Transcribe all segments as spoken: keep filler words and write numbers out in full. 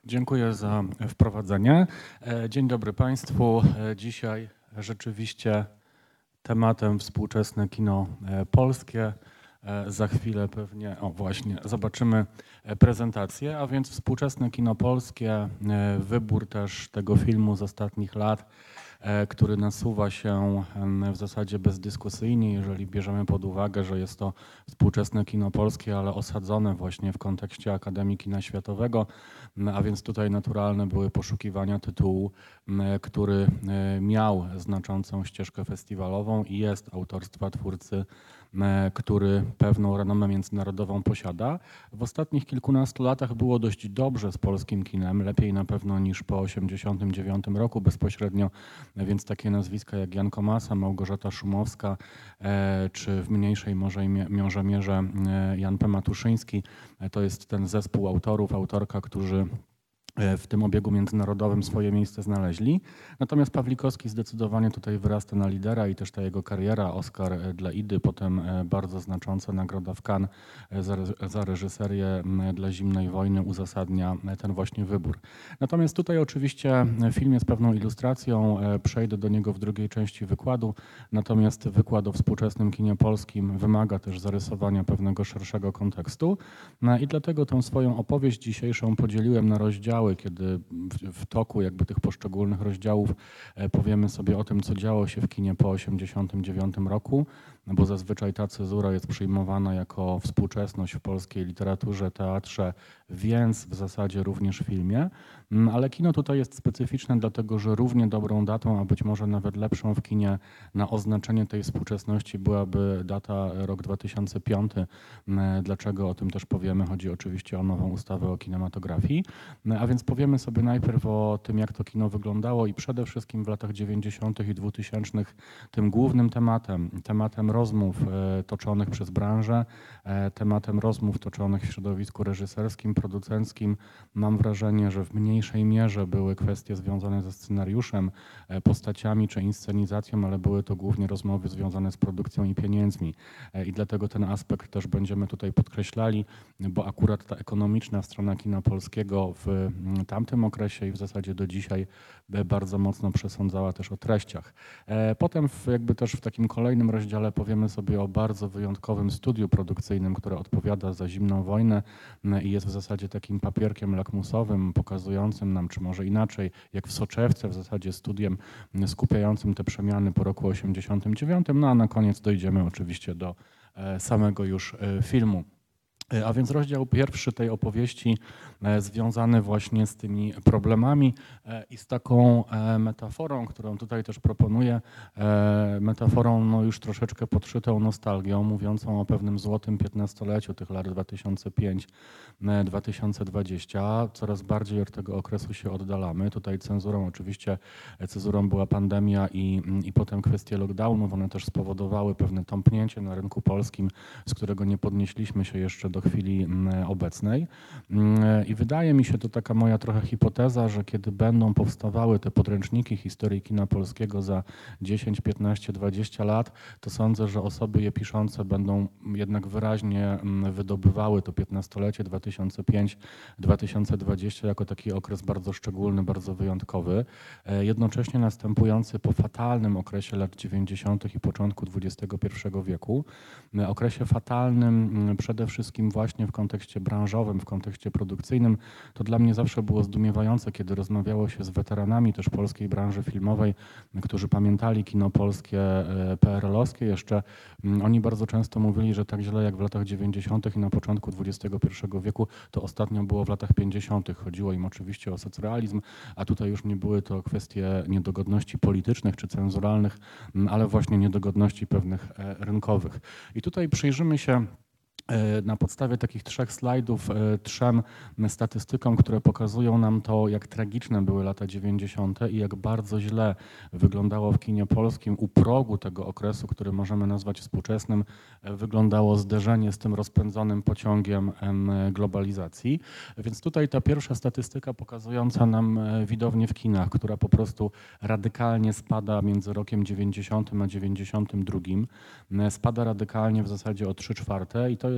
Dziękuję za wprowadzenie. Dzień dobry Państwu. Dzisiaj rzeczywiście tematem współczesne kino polskie. Za chwilę pewnie, o właśnie, zobaczymy prezentację, a więc współczesne kino polskie, wybór też tego filmu z ostatnich lat, który nasuwa się w zasadzie bezdyskusyjnie, jeżeli bierzemy pod uwagę, że jest to współczesne kino polskie, ale osadzone właśnie w kontekście Akademii Kina Światowego, a więc tutaj naturalne były poszukiwania tytułu, który miał znaczącą ścieżkę festiwalową i jest autorstwa twórcy, który pewną renomę międzynarodową posiada. W ostatnich kilkunastu latach było dość dobrze z polskim kinem, lepiej na pewno niż po osiemdziesiątym dziewiątym roku bezpośrednio, więc takie nazwiska jak Jan Komasa, Małgorzata Szumowska, czy w mniejszej może, może mierze Jan P. Matuszyński, to jest ten zespół autorów, autorka, którzy w tym obiegu międzynarodowym swoje miejsce znaleźli. Natomiast Pawlikowski zdecydowanie tutaj wyrasta na lidera i też ta jego kariera, Oscar dla Idy, potem bardzo znacząca nagroda w Cannes za, za reżyserię dla Zimnej Wojny uzasadnia ten właśnie wybór. Natomiast tutaj oczywiście film jest pewną ilustracją, przejdę do niego w drugiej części wykładu, natomiast wykład o współczesnym kinie polskim wymaga też zarysowania pewnego szerszego kontekstu i dlatego tę swoją opowieść dzisiejszą podzieliłem na rozdziały, kiedy w toku jakby tych poszczególnych rozdziałów powiemy sobie o tym, co działo się w kinie po osiemdziesiątym dziewiątym roku, bo zazwyczaj ta cezura jest przyjmowana jako współczesność w polskiej literaturze, teatrze, więc w zasadzie również w filmie. Ale kino tutaj jest specyficzne, dlatego że równie dobrą datą, a być może nawet lepszą w kinie na oznaczenie tej współczesności byłaby data rok dwa tysiące piąty. Dlaczego o tym też powiemy? Chodzi oczywiście o nową ustawę o kinematografii. A więc powiemy sobie najpierw o tym, jak to kino wyglądało i przede wszystkim w latach dziewięćdziesiątych i dwutysięcznych tym głównym tematem, tematem rozmów toczonych przez branżę, tematem rozmów toczonych w środowisku reżyserskim, producenckim. Mam wrażenie, że w mniejszej mierze były kwestie związane ze scenariuszem, postaciami czy inscenizacją, ale były to głównie rozmowy związane z produkcją i pieniędzmi. I dlatego ten aspekt też będziemy tutaj podkreślali, bo akurat ta ekonomiczna strona kina polskiego w tamtym okresie i w zasadzie do dzisiaj bardzo mocno przesądzała też o treściach. Potem w, jakby też w takim kolejnym rozdziale powiemy sobie o bardzo wyjątkowym studiu produkcyjnym, które odpowiada za Zimną Wojnę i jest w zasadzie takim papierkiem lakmusowym, pokazującym nam, czy może inaczej, jak w soczewce w zasadzie studiem skupiającym te przemiany po roku osiemdziesiątym dziewiątym. No a na koniec dojdziemy oczywiście do samego już filmu. A więc rozdział pierwszy tej opowieści związany właśnie z tymi problemami i z taką metaforą, którą tutaj też proponuję, metaforą no już troszeczkę podszytą nostalgią, mówiącą o pewnym złotym piętnastoleciu tych lat dwa tysiące piąty do dwa tysiące dwudziestego. Coraz bardziej od tego okresu się oddalamy. Tutaj cenzurą oczywiście, cezurą była pandemia i, i potem kwestie lockdownów. One też spowodowały pewne tąpnięcie na rynku polskim, z którego nie podnieśliśmy się jeszcze do chwili obecnej. I wydaje mi się, to taka moja trochę hipoteza, że kiedy będą powstawały te podręczniki historii kina polskiego za dziesięć, piętnaście, dwadzieścia lat, to sądzę, że osoby je piszące będą jednak wyraźnie wydobywały to piętnastolecie dwa tysiące piąty do dwa tysiące dwudziestego jako taki okres bardzo szczególny, bardzo wyjątkowy, jednocześnie następujący po fatalnym okresie lat dziewięćdziesiątych i początku dwudziestego pierwszego wieku. Okresie fatalnym przede wszystkim właśnie w kontekście branżowym, w kontekście produkcyjnym. To dla mnie zawsze było zdumiewające, kiedy rozmawiało się z weteranami też polskiej branży filmowej, którzy pamiętali kino polskie P R L-owskie jeszcze. Oni bardzo często mówili, że tak źle jak w latach dziewięćdziesiątych i na początku dwudziestego pierwszego wieku, to ostatnio było w latach pięćdziesiątych. Chodziło im oczywiście o socrealizm, a tutaj już nie były to kwestie niedogodności politycznych czy cenzuralnych, ale właśnie niedogodności pewnych rynkowych. I tutaj przyjrzymy się na podstawie takich trzech slajdów, trzem statystykom, które pokazują nam to, jak tragiczne były lata dziewięćdziesiąte i jak bardzo źle wyglądało w kinie polskim u progu tego okresu, który możemy nazwać współczesnym, wyglądało zderzenie z tym rozpędzonym pociągiem globalizacji. Więc tutaj ta pierwsza statystyka pokazująca nam widownię w kinach, która po prostu radykalnie spada między rokiem dziewięćdziesiątym a dziewięćdziesiątym drugim. Spada radykalnie w zasadzie o trzy czwarte i to jest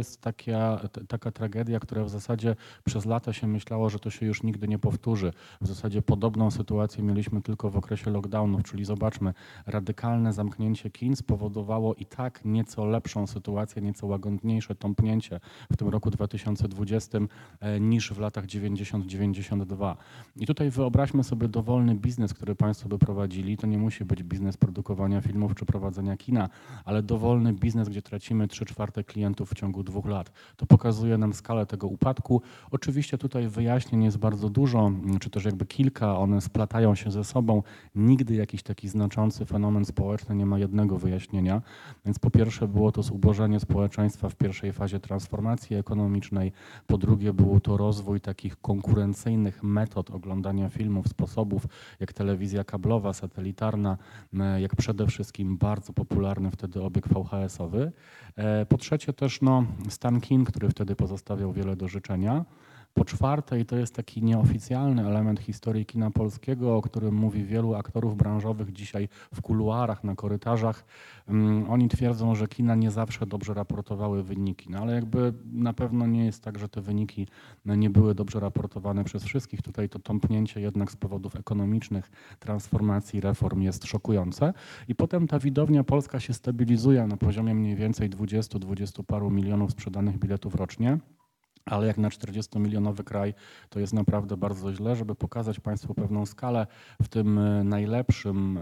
jest taka, t- taka tragedia, która w zasadzie przez lata się myślało, że to się już nigdy nie powtórzy. W zasadzie podobną sytuację mieliśmy tylko w okresie lockdownów, czyli zobaczmy, radykalne zamknięcie kin spowodowało i tak nieco lepszą sytuację, nieco łagodniejsze tąpnięcie w tym roku dwa tysiące dwudziestym e, niż w latach dziewięćdziesiątym dziewięćdziesiątym dwa. I tutaj wyobraźmy sobie dowolny biznes, który Państwo by prowadzili. To nie musi być biznes produkowania filmów czy prowadzenia kina, ale dowolny biznes, gdzie tracimy trzy czwarte klientów w ciągu dwóch lat. To pokazuje nam skalę tego upadku. Oczywiście tutaj wyjaśnień jest bardzo dużo, czy też jakby kilka, one splatają się ze sobą. Nigdy jakiś taki znaczący fenomen społeczny nie ma jednego wyjaśnienia. Więc po pierwsze było to zubożenie społeczeństwa w pierwszej fazie transformacji ekonomicznej, po drugie było to rozwój takich konkurencyjnych metod oglądania filmów, sposobów jak telewizja kablowa, satelitarna, jak przede wszystkim bardzo popularny wtedy obieg V H S-owy. Po trzecie też no, stan kin, który wtedy pozostawiał wiele do życzenia. Po czwarte, i to jest taki nieoficjalny element historii kina polskiego, o którym mówi wielu aktorów branżowych dzisiaj w kuluarach, na korytarzach, um, oni twierdzą, że kina nie zawsze dobrze raportowały wyniki, no ale jakby na pewno nie jest tak, że te wyniki nie były dobrze raportowane przez wszystkich. Tutaj to tąpnięcie jednak z powodów ekonomicznych, transformacji, reform jest szokujące. I potem ta widownia polska się stabilizuje na poziomie mniej więcej dwudziestu, dwudziestu paru milionów sprzedanych biletów rocznie. Ale jak na czterdziestomilionowy kraj to jest naprawdę bardzo źle. Żeby pokazać Państwu pewną skalę, w tym najlepszym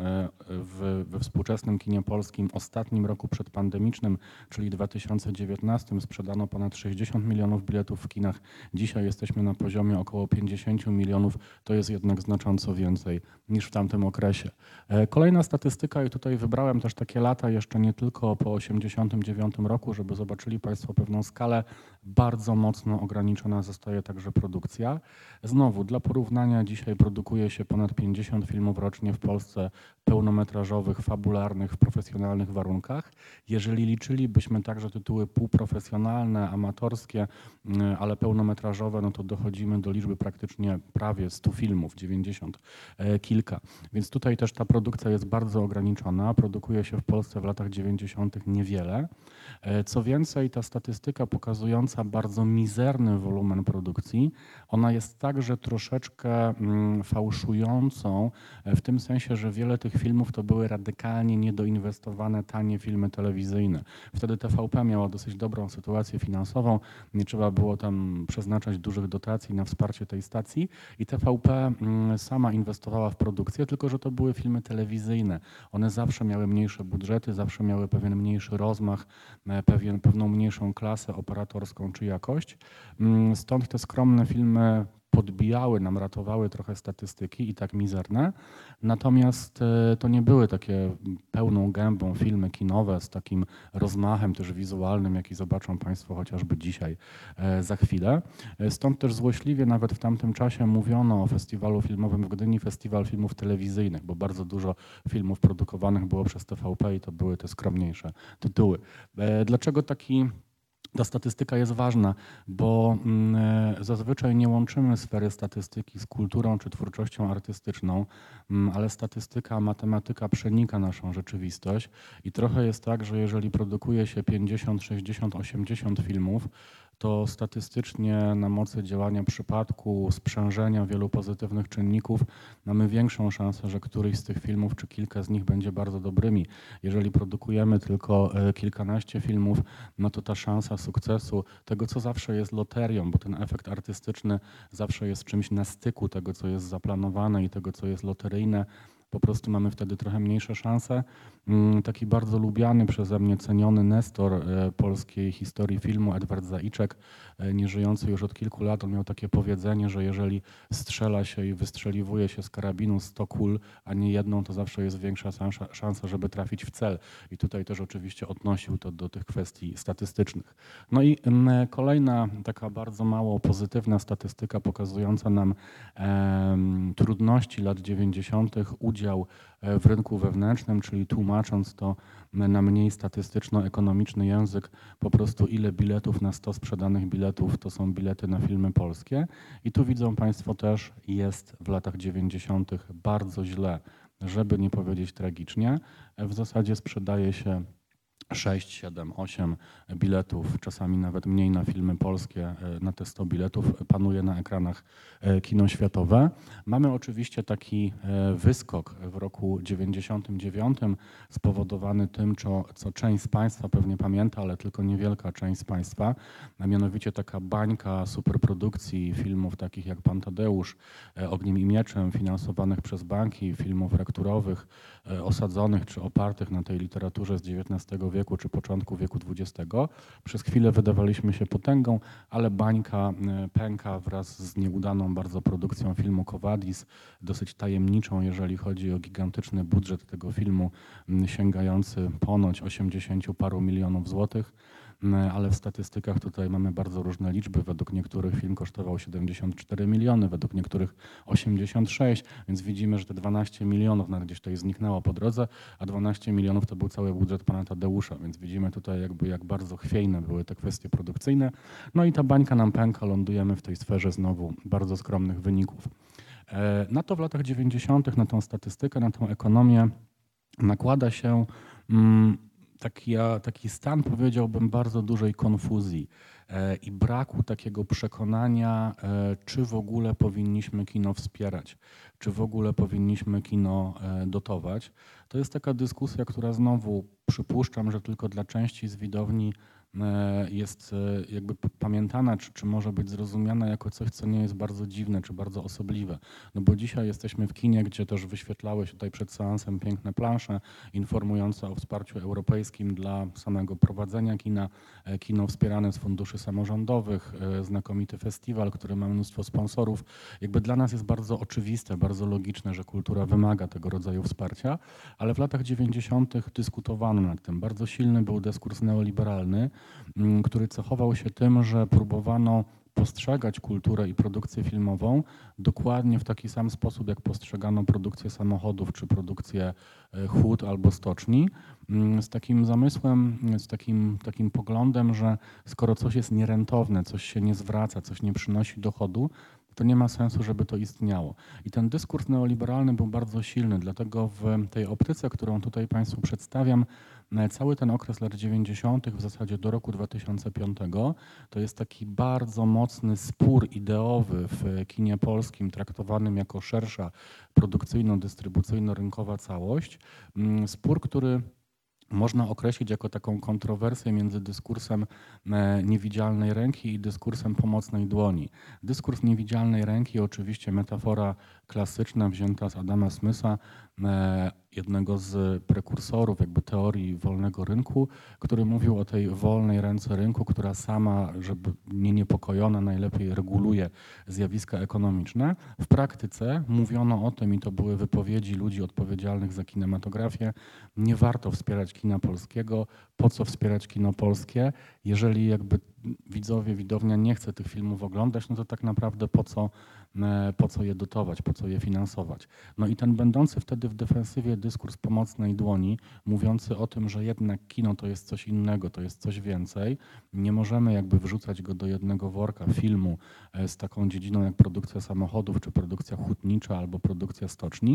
w, we współczesnym kinie polskim ostatnim roku przedpandemicznym, czyli dwa tysiące dziewiętnastym, sprzedano ponad sześćdziesiąt milionów biletów w kinach. Dzisiaj jesteśmy na poziomie około pięćdziesiąt milionów. To jest jednak znacząco więcej niż w tamtym okresie. Kolejna statystyka, i tutaj wybrałem też takie lata jeszcze nie tylko po osiemdziesiątym dziewiątym roku, żeby zobaczyli Państwo pewną skalę. Bardzo mocno ograniczona zostaje także produkcja. Znowu, dla porównania, dzisiaj produkuje się ponad pięćdziesiąt filmów rocznie w Polsce pełnometrażowych, fabularnych, w profesjonalnych warunkach. Jeżeli liczylibyśmy także tytuły półprofesjonalne, amatorskie, ale pełnometrażowe, no to dochodzimy do liczby praktycznie prawie stu filmów, dziewięćdziesiąt kilka. Więc tutaj też ta produkcja jest bardzo ograniczona. Produkuje się w Polsce w latach dziewięćdziesiątych niewiele. Co więcej, ta statystyka pokazująca bardzo mizerny wolumen produkcji, ona jest także troszeczkę fałszującą w tym sensie, że wiele tych filmów to były radykalnie niedoinwestowane, tanie filmy telewizyjne. Wtedy T V P miała dosyć dobrą sytuację finansową, nie trzeba było tam przeznaczać dużych dotacji na wsparcie tej stacji i T V P sama inwestowała w produkcję, tylko że to były filmy telewizyjne. One zawsze miały mniejsze budżety, zawsze miały pewien mniejszy rozmach, pewien, pewną mniejszą klasę operatorską czy jakość. Stąd te skromne filmy podbijały nam, ratowały trochę statystyki i tak mizerne. Natomiast to nie były takie pełną gębą filmy kinowe z takim rozmachem też wizualnym, jaki zobaczą Państwo chociażby dzisiaj za chwilę. Stąd też złośliwie nawet w tamtym czasie mówiono o festiwalu filmowym w Gdyni, festiwal filmów telewizyjnych, bo bardzo dużo filmów produkowanych było przez T V P i to były te skromniejsze tytuły. Dlaczego taki Ta statystyka jest ważna, bo zazwyczaj nie łączymy sfery statystyki z kulturą czy twórczością artystyczną, ale statystyka, matematyka przenika naszą rzeczywistość i trochę jest tak, że jeżeli produkuje się pięćdziesiąt, sześćdziesiąt, osiemdziesiąt filmów, to statystycznie na mocy działania przypadku, sprzężenia wielu pozytywnych czynników mamy większą szansę, że któryś z tych filmów czy kilka z nich będzie bardzo dobrymi. Jeżeli produkujemy tylko kilkanaście filmów, no to ta szansa sukcesu, tego co zawsze jest loterią, bo ten efekt artystyczny zawsze jest czymś na styku tego, co jest zaplanowane i tego, co jest loteryjne, po prostu mamy wtedy trochę mniejsze szanse. Taki bardzo lubiany przeze mnie, ceniony nestor polskiej historii filmu, Edward Zaiczek, nieżyjący już od kilku lat, on miał takie powiedzenie, że jeżeli strzela się i wystrzeliwuje się z karabinu sto kul, a nie jedną, to zawsze jest większa szansa, żeby trafić w cel. I tutaj też oczywiście odnosił to do tych kwestii statystycznych. No i kolejna taka bardzo mało pozytywna statystyka pokazująca nam e, trudności lat dziewięćdziesiątych, udział w rynku wewnętrznym, czyli tłumacząc to na mniej statystyczno-ekonomiczny język, po prostu ile biletów na sto sprzedanych biletów to są bilety na filmy polskie. I tu widzą Państwo też, jest w latach dziewięćdziesiątych bardzo źle, żeby nie powiedzieć tragicznie. W zasadzie sprzedaje się sześć, siedem, osiem biletów, czasami nawet mniej na filmy polskie, na te sto biletów panuje na ekranach kino światowe. Mamy oczywiście taki wyskok w roku dziewięćdziesiątym dziewiątym spowodowany tym, co, co część z Państwa pewnie pamięta, ale tylko niewielka część z Państwa, a mianowicie taka bańka superprodukcji filmów takich jak Pan Tadeusz, Ogniem i Mieczem, finansowanych przez banki, filmów rekturowych, osadzonych czy opartych na tej literaturze z dziewiętnastego wieku czy początku wieku dwudziestego. Przez chwilę wydawaliśmy się potęgą, ale bańka pęka wraz z nieudaną bardzo produkcją filmu Quo Vadis, dosyć tajemniczą, jeżeli chodzi o gigantyczny budżet tego filmu, sięgający ponoć osiemdziesięciu paru milionów złotych. Ale w statystykach tutaj mamy bardzo różne liczby. Według niektórych film kosztował siedemdziesiąt cztery miliony, według niektórych osiemdziesiąt sześć, więc widzimy, że te dwanaście milionów nawet gdzieś tutaj zniknęło po drodze, a dwanaście milionów to był cały budżet pana Tadeusza, więc widzimy tutaj jakby jak bardzo chwiejne były te kwestie produkcyjne. No i ta bańka nam pęka, lądujemy w tej sferze znowu bardzo skromnych wyników. Na to w latach dziewięćdziesiątych, na tą statystykę, na tą ekonomię nakłada się mm, Taki, taki stan, powiedziałbym, bardzo dużej konfuzji e, i braku takiego przekonania, e, czy w ogóle powinniśmy kino wspierać, czy w ogóle powinniśmy kino e, dotować. To jest taka dyskusja, która znowu przypuszczam, że tylko dla części z widowni jest jakby pamiętana, czy, czy może być zrozumiana jako coś, co nie jest bardzo dziwne, czy bardzo osobliwe. No bo dzisiaj jesteśmy w kinie, gdzie też wyświetlały się tutaj przed seansem piękne plansze informujące o wsparciu europejskim dla samego prowadzenia kina. Kino wspierane z funduszy samorządowych, znakomity festiwal, który ma mnóstwo sponsorów. Jakby dla nas jest bardzo oczywiste, bardzo logiczne, że kultura wymaga tego rodzaju wsparcia, ale w latach dziewięćdziesiątych dyskutowano nad tym. Bardzo silny był dyskurs neoliberalny, który cechował się tym, że próbowano postrzegać kulturę i produkcję filmową dokładnie w taki sam sposób, jak postrzegano produkcję samochodów czy produkcję hut albo stoczni, z takim zamysłem, z takim, takim poglądem, że skoro coś jest nierentowne, coś się nie zwraca, coś nie przynosi dochodu, to nie ma sensu, żeby to istniało. I ten dyskurs neoliberalny był bardzo silny, dlatego w tej optyce, którą tutaj Państwu przedstawiam, cały ten okres lat dziewięćdziesiątych w zasadzie do roku dwa tysiące piątego to jest taki bardzo mocny spór ideowy w kinie polskim, traktowanym jako szersza produkcyjno-dystrybucyjno-rynkowa całość. Spór, który można określić jako taką kontrowersję między dyskursem niewidzialnej ręki i dyskursem pomocnej dłoni. Dyskurs niewidzialnej ręki, oczywiście metafora klasyczna wzięta z Adama Smitha, jednego z prekursorów jakby teorii wolnego rynku, który mówił o tej wolnej ręce rynku, która sama, żeby nie niepokojona, najlepiej reguluje zjawiska ekonomiczne. W praktyce mówiono o tym, i to były wypowiedzi ludzi odpowiedzialnych za kinematografię, nie warto wspierać kina polskiego. Po co wspierać kino polskie? Jeżeli jakby widzowie, widownia nie chce tych filmów oglądać, no to tak naprawdę po co, po co je dotować, po co je finansować. No i ten będący wtedy w defensywie dyskurs pomocnej dłoni, mówiący o tym, że jednak kino to jest coś innego, to jest coś więcej. Nie możemy jakby wrzucać go do jednego worka filmu z taką dziedziną jak produkcja samochodów, czy produkcja hutnicza, albo produkcja stoczni.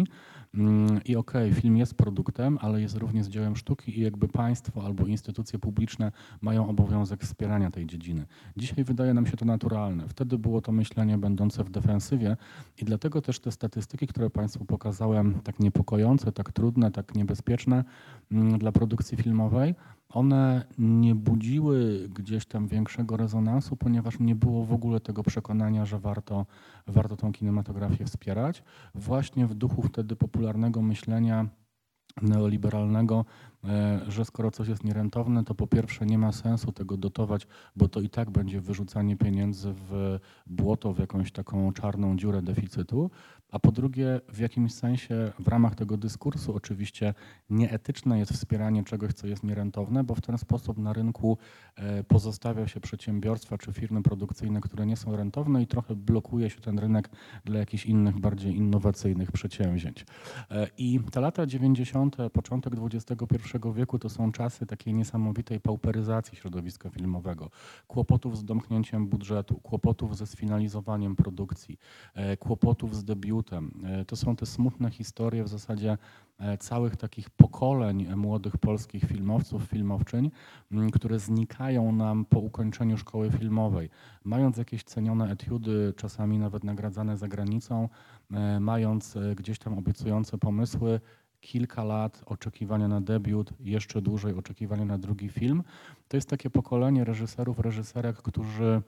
I okej, okay, film jest produktem, ale jest również dziełem sztuki i jakby państwo albo instytucje publiczne mają obowiązek wspierania tej dziedziny. Dzisiaj wydaje nam się to naturalne. Wtedy było to myślenie będące w defensywie i dlatego też te statystyki, które Państwu pokazałem, tak niepokojące, tak trudne, tak niebezpieczne dla produkcji filmowej, one nie budziły gdzieś tam większego rezonansu, ponieważ nie było w ogóle tego przekonania, że warto, warto tą kinematografię wspierać. Właśnie w duchu wtedy popularnego myślenia neoliberalnego, że skoro coś jest nierentowne, to po pierwsze nie ma sensu tego dotować, bo to i tak będzie wyrzucanie pieniędzy w błoto, w jakąś taką czarną dziurę deficytu, a po drugie w jakimś sensie w ramach tego dyskursu oczywiście nieetyczne jest wspieranie czegoś, co jest nierentowne, bo w ten sposób na rynku pozostawia się przedsiębiorstwa czy firmy produkcyjne, które nie są rentowne i trochę blokuje się ten rynek dla jakichś innych, bardziej innowacyjnych przedsięwzięć. I te lata dziewięćdziesiąte dziewięćdziesiąte, początek dwudziestego pierwszego wieku to są czasy takiej niesamowitej pauperyzacji środowiska filmowego, kłopotów z domknięciem budżetu, kłopotów ze sfinalizowaniem produkcji, kłopotów z debiutem. To są te smutne historie w zasadzie całych takich pokoleń młodych polskich filmowców, filmowczyń, które znikają nam po ukończeniu szkoły filmowej. Mając jakieś cenione etiudy, czasami nawet nagradzane za granicą, mając gdzieś tam obiecujące pomysły, kilka lat oczekiwania na debiut, jeszcze dłużej oczekiwania na drugi film. To jest takie pokolenie reżyserów, reżyserek, którzy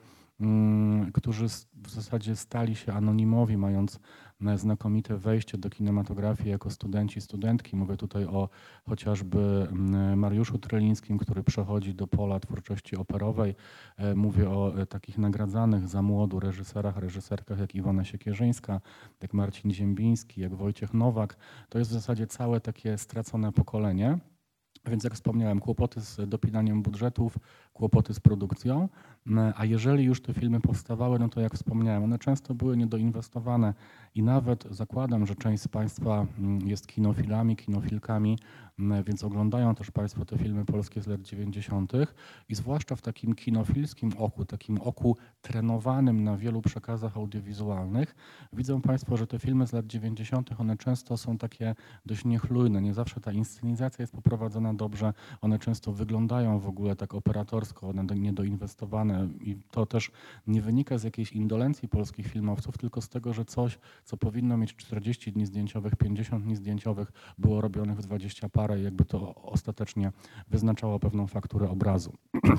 którzy w zasadzie stali się anonimowi, mając znakomite wejście do kinematografii jako studenci, studentki. Mówię tutaj o chociażby Mariuszu Trelińskim, który przechodzi do pola twórczości operowej. Mówię o takich nagradzanych za młodu reżyserach, reżyserkach jak Iwona Siekierzyńska, jak Marcin Ziembiński, jak Wojciech Nowak. To jest w zasadzie całe takie stracone pokolenie. Więc jak wspomniałem, kłopoty z dopinaniem budżetów, kłopoty z produkcją, a jeżeli już te filmy powstawały, no to jak wspomniałem, one często były niedoinwestowane i nawet zakładam, że część z Państwa jest kinofilami, kinofilkami, więc oglądają też Państwo te filmy polskie z lat dziewięćdziesiątych i zwłaszcza w takim kinofilskim oku, takim oku trenowanym na wielu przekazach audiowizualnych, widzą Państwo, że te filmy z lat dziewięćdziesiątych one często są takie dość niechlujne, nie zawsze ta inscenizacja jest poprowadzona dobrze, one często wyglądają w ogóle tak operatorsko, one niedoinwestowane i to też nie wynika z jakiejś indolencji polskich filmowców, tylko z tego, że coś, co powinno mieć czterdzieści dni zdjęciowych, pięćdziesiąt dni zdjęciowych, było robionych w dwadzieścia parę i jakby to ostatecznie wyznaczało pewną fakturę obrazu.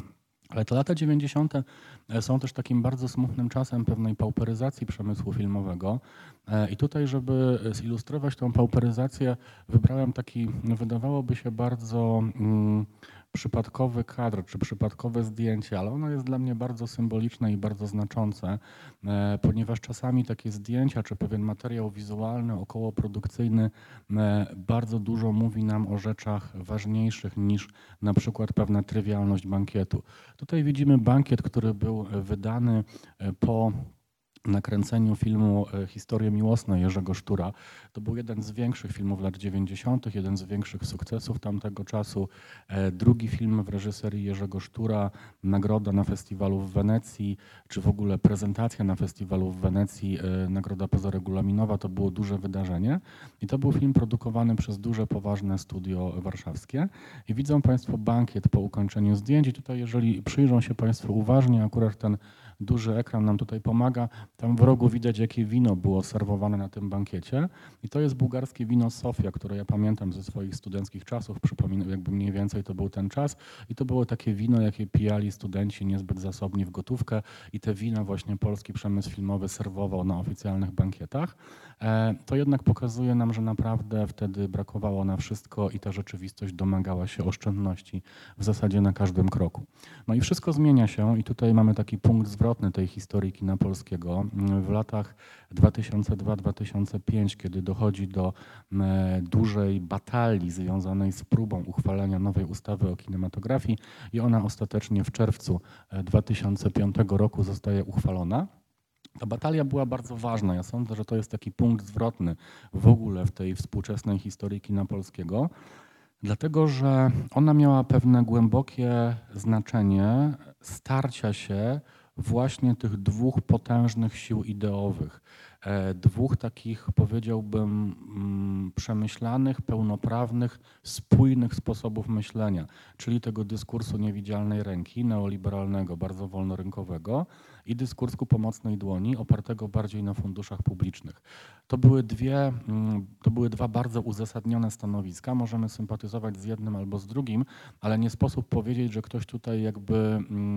Ale te lata dziewięćdziesiąte są też takim bardzo smutnym czasem pewnej pauperyzacji przemysłu filmowego. I tutaj, żeby zilustrować tą pauperyzację, wybrałem taki, wydawałoby się bardzo mm, przypadkowy kadr, czy przypadkowe zdjęcie, ale ono jest dla mnie bardzo symboliczne i bardzo znaczące, ponieważ czasami takie zdjęcia, czy pewien materiał wizualny, okołoprodukcyjny bardzo dużo mówi nam o rzeczach ważniejszych niż na przykład pewna trywialność bankietu. Tutaj widzimy bankiet, który był wydany po nakręceniu filmu Historie miłosne Jerzego Sztura. To był jeden z większych filmów lat dziewięćdziesiątych, jeden z większych sukcesów tamtego czasu. Drugi film w reżyserii Jerzego Sztura, nagroda na festiwalu w Wenecji, czy w ogóle prezentacja na festiwalu w Wenecji, nagroda pozaregulaminowa, to było duże wydarzenie. I to był film produkowany przez duże, poważne studio warszawskie. I widzą Państwo bankiet po ukończeniu zdjęć. I tutaj, jeżeli przyjrzą się Państwo uważnie, akurat ten duży ekran nam tutaj pomaga. Tam w rogu widać, jakie wino było serwowane na tym bankiecie. I to jest bułgarskie wino Sofia, które ja pamiętam ze swoich studenckich czasów. Przypominam, jakby mniej więcej to był ten czas. I to było takie wino, jakie pijali studenci niezbyt zasobni w gotówkę. I te wina właśnie polski przemysł filmowy serwował na oficjalnych bankietach. To jednak pokazuje nam, że naprawdę wtedy brakowało na wszystko i ta rzeczywistość domagała się oszczędności w zasadzie na każdym kroku. No i wszystko zmienia się i tutaj mamy taki punkt zwrotny tej historii kina polskiego. W latach dwa tysiące drugi do dwa tysiące piątego, kiedy dochodzi do dużej batalii związanej z próbą uchwalenia nowej ustawy o kinematografii i ona ostatecznie w czerwcu dwa tysiące piątego roku zostaje uchwalona. Ta batalia była bardzo ważna. Ja sądzę, że to jest taki punkt zwrotny w ogóle w tej współczesnej historii kina polskiego, dlatego że ona miała pewne głębokie znaczenie starcia się właśnie tych dwóch potężnych sił ideowych. Dwóch takich, powiedziałbym, przemyślanych, pełnoprawnych, spójnych sposobów myślenia, czyli tego dyskursu niewidzialnej ręki, neoliberalnego, bardzo wolnorynkowego i dyskursu pomocnej dłoni, opartego bardziej na funduszach publicznych. To były dwie, to były dwa bardzo uzasadnione stanowiska. Możemy sympatyzować z jednym albo z drugim, ale nie sposób powiedzieć, że ktoś tutaj jakby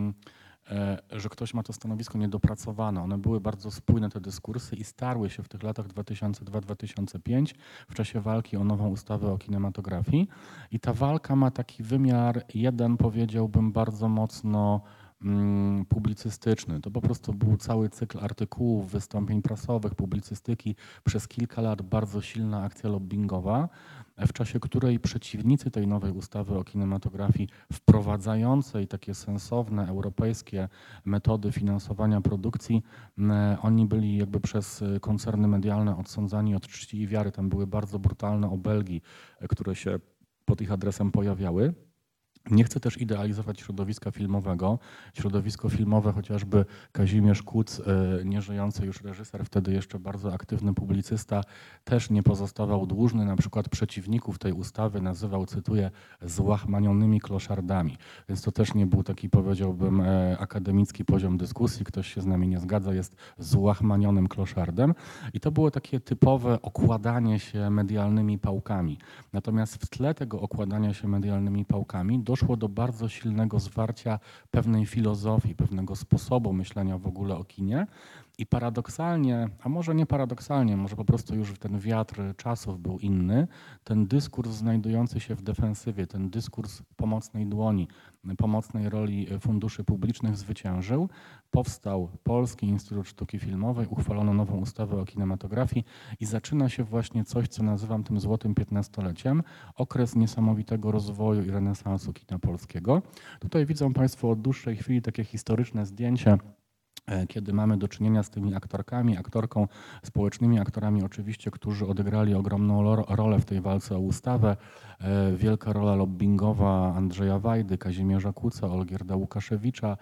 że ktoś ma to stanowisko niedopracowane. One były bardzo spójne, te dyskursy i starły się w tych latach dwa tysiące drugi do dwa tysiące piątego w czasie walki o nową ustawę o kinematografii. I ta walka ma taki wymiar, jeden powiedziałbym bardzo mocno mm, publicystyczny. To po prostu był cały cykl artykułów, wystąpień prasowych, publicystyki, przez kilka lat bardzo silna akcja lobbingowa, w czasie której przeciwnicy tej nowej ustawy o kinematografii, wprowadzającej takie sensowne europejskie metody finansowania produkcji, oni byli jakby przez koncerny medialne odsądzani od czci i wiary. Tam były bardzo brutalne obelgi, które się pod ich adresem pojawiały. Nie chcę też idealizować środowiska filmowego. Środowisko filmowe, chociażby Kazimierz Kuc, nieżyjący już reżyser, wtedy jeszcze bardzo aktywny publicysta, też nie pozostawał dłużny. Na przykład przeciwników tej ustawy nazywał, cytuję, złachmanionymi kloszardami. Więc to też nie był taki, powiedziałbym, akademicki poziom dyskusji. Ktoś się z nami nie zgadza, jest złachmanionym kloszardem. I to było takie typowe okładanie się medialnymi pałkami. Natomiast w tle tego okładania się medialnymi pałkami doszło do bardzo silnego zwarcia pewnej filozofii, pewnego sposobu myślenia w ogóle o kinie. I paradoksalnie, a może nie paradoksalnie, może po prostu już ten wiatr czasów był inny, ten dyskurs znajdujący się w defensywie, ten dyskurs pomocnej dłoni, pomocnej roli funduszy publicznych zwyciężył. Powstał Polski Instytut Sztuki Filmowej, uchwalono nową ustawę o kinematografii i zaczyna się właśnie coś, co nazywam tym złotym piętnastoleciem, okres niesamowitego rozwoju i renesansu kina polskiego. Tutaj widzą Państwo od dłuższej chwili takie historyczne zdjęcie, kiedy mamy do czynienia z tymi aktorkami, aktorką, społecznymi aktorami oczywiście, którzy odegrali ogromną rolę w tej walce o ustawę. Wielka rola lobbingowa Andrzeja Wajdy, Kazimierza Kuca, Olgierda Łukaszewicza,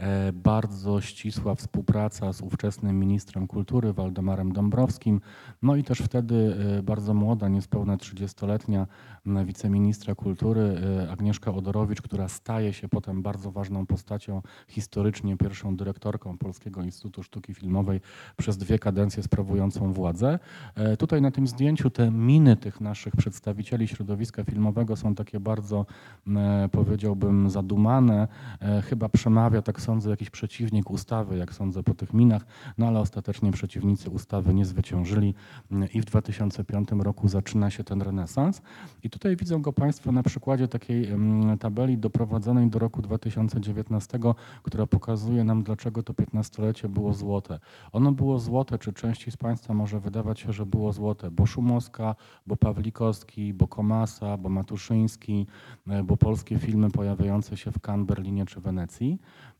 bardzo ścisła współpraca z ówczesnym ministrem kultury Waldemarem Dąbrowskim, no i też wtedy bardzo młoda, niespełna trzydziestoletnia wiceministra kultury Agnieszka Odorowicz, która staje się potem bardzo ważną postacią historycznie, pierwszą dyrektorką Polskiego Instytutu Sztuki Filmowej przez dwie kadencje sprawującą władzę. Tutaj na tym zdjęciu te miny tych naszych przedstawicieli środowiska filmowego są takie bardzo, powiedziałbym, zadumane. Chyba przemawia, tak sądzę, jakiś przeciwnik ustawy, jak sądzę po tych minach, no ale ostatecznie przeciwnicy ustawy nie zwyciężyli i w dwa tysiące piątym roku zaczyna się ten renesans. I tutaj widzą go Państwo na przykładzie takiej tabeli doprowadzonej do roku dwa tysiące dziewiętnastego, która pokazuje nam, dlaczego to piętnastolecie było złote. Ono było złote, czy części z Państwa może wydawać się, że było złote, bo Szumowska, bo Pawlikowski, bo Komasa, bo Matuszyński, bo polskie filmy pojawiające się w Cannes, Berlinie czy Wenecji.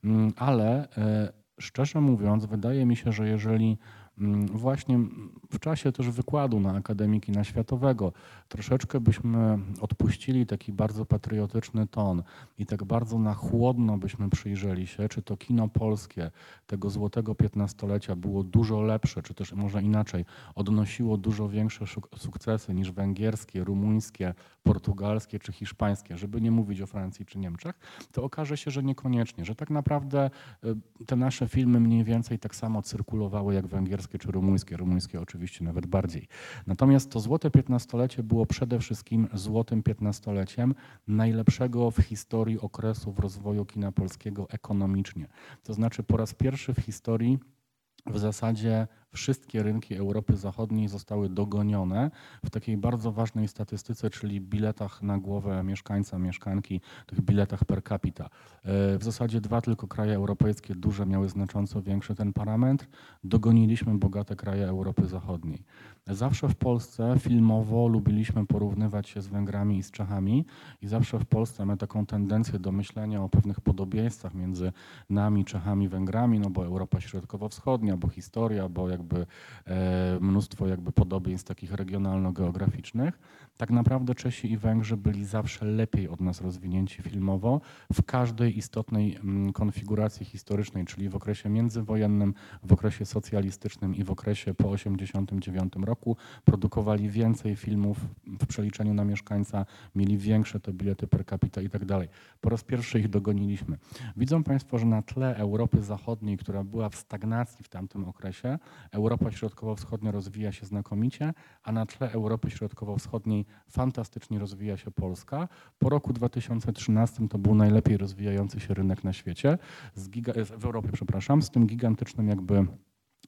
Ale szczerze mówiąc, wydaje mi się, że jeżeli właśnie w czasie też wykładu na Akademii Kina Światowego troszeczkę byśmy odpuścili taki bardzo patriotyczny ton i tak bardzo na chłodno byśmy przyjrzeli się, czy to kino polskie tego złotego piętnastolecia było dużo lepsze, czy też może inaczej, odnosiło dużo większe sukcesy niż węgierskie, rumuńskie, portugalskie czy hiszpańskie, żeby nie mówić o Francji czy Niemczech, to okaże się, że niekoniecznie, że tak naprawdę te nasze filmy mniej więcej tak samo cyrkulowały jak węgierskie czy rumuńskie, rumuńskie oczywiście nawet bardziej. Natomiast to złote piętnastolecie było przede wszystkim złotym piętnastoleciem najlepszego w historii okresu w rozwoju kina polskiego ekonomicznie. To znaczy po raz pierwszy w historii w zasadzie wszystkie rynki Europy Zachodniej zostały dogonione w takiej bardzo ważnej statystyce, czyli biletach na głowę mieszkańca, mieszkanki, tych biletach per capita. W zasadzie dwa tylko kraje europejskie duże miały znacząco większy ten parametr. Dogoniliśmy bogate kraje Europy Zachodniej. Zawsze w Polsce filmowo lubiliśmy porównywać się z Węgrami i z Czechami i zawsze w Polsce mamy taką tendencję do myślenia o pewnych podobieństwach między nami, Czechami, Węgrami, no bo Europa Środkowo-Wschodnia, bo historia, bo jakby e, mnóstwo jakby podobieństw takich regionalno-geograficznych. Tak naprawdę Czesi i Węgrzy byli zawsze lepiej od nas rozwinięci filmowo w każdej istotnej m, konfiguracji historycznej, czyli w okresie międzywojennym, w okresie socjalistycznym i w okresie po osiemdziesiątym dziewiątym roku produkowali więcej filmów w przeliczeniu na mieszkańca, mieli większe te bilety per capita i tak dalej. Po raz pierwszy ich dogoniliśmy. Widzą Państwo, że na tle Europy Zachodniej, która była w stagnacji w tamtym okresie, Europa Środkowo-Wschodnia rozwija się znakomicie, a na tle Europy Środkowo-Wschodniej fantastycznie rozwija się Polska. Po roku dwa tysiące trzynastym to był najlepiej rozwijający się rynek na świecie, z giga, w Europie, przepraszam, z tym gigantycznym jakby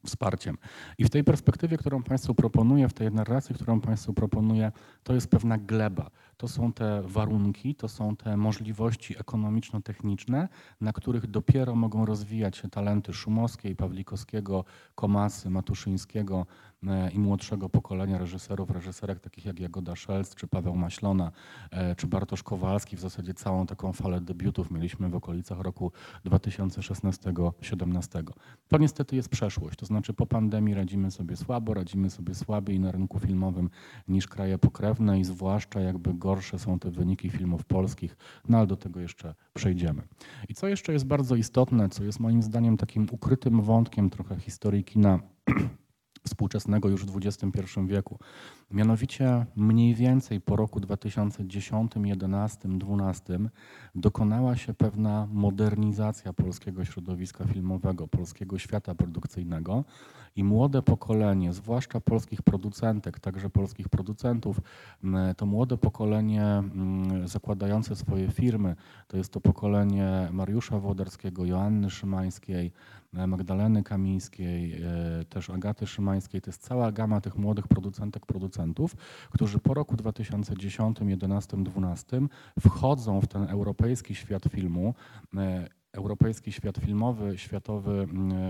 wsparciem. I w tej perspektywie, którą Państwu proponuję, w tej narracji, którą Państwu proponuję, to jest pewna gleba. To są te warunki, to są te możliwości ekonomiczno-techniczne, na których dopiero mogą rozwijać się talenty Szumowskiej, Pawlikowskiego, Komasy, Matuszyńskiego i młodszego pokolenia reżyserów, reżyserek takich jak Jagoda Szelc, czy Paweł Maślona, czy Bartosz Kowalski. W zasadzie całą taką falę debiutów mieliśmy w okolicach roku dwa tysiące szesnastego do dwa tysiące siedemnastego. To niestety jest przeszłość, to znaczy po pandemii radzimy sobie słabo, radzimy sobie słabiej na rynku filmowym niż kraje pokrewne i zwłaszcza jakby gorsze są te wyniki filmów polskich, no ale do tego jeszcze przejdziemy. I co jeszcze jest bardzo istotne, co jest moim zdaniem takim ukrytym wątkiem trochę historii kina współczesnego już w dwudziestym pierwszym wieku. Mianowicie mniej więcej po roku dwa tysiące dziesiątym, jedenastym, dwunastym dokonała się pewna modernizacja polskiego środowiska filmowego, polskiego świata produkcyjnego i młode pokolenie, zwłaszcza polskich producentek, także polskich producentów, to młode pokolenie zakładające swoje firmy, to jest to pokolenie Mariusza Włodarskiego, Joanny Szymańskiej, Magdaleny Kamińskiej, też Agaty Szymańskiej. To jest cała gama tych młodych producentek, producentów, którzy po roku dwa tysiące dziesiątym, jedenastym, dwunastym wchodzą w ten europejski świat filmu, europejski świat filmowy, światowy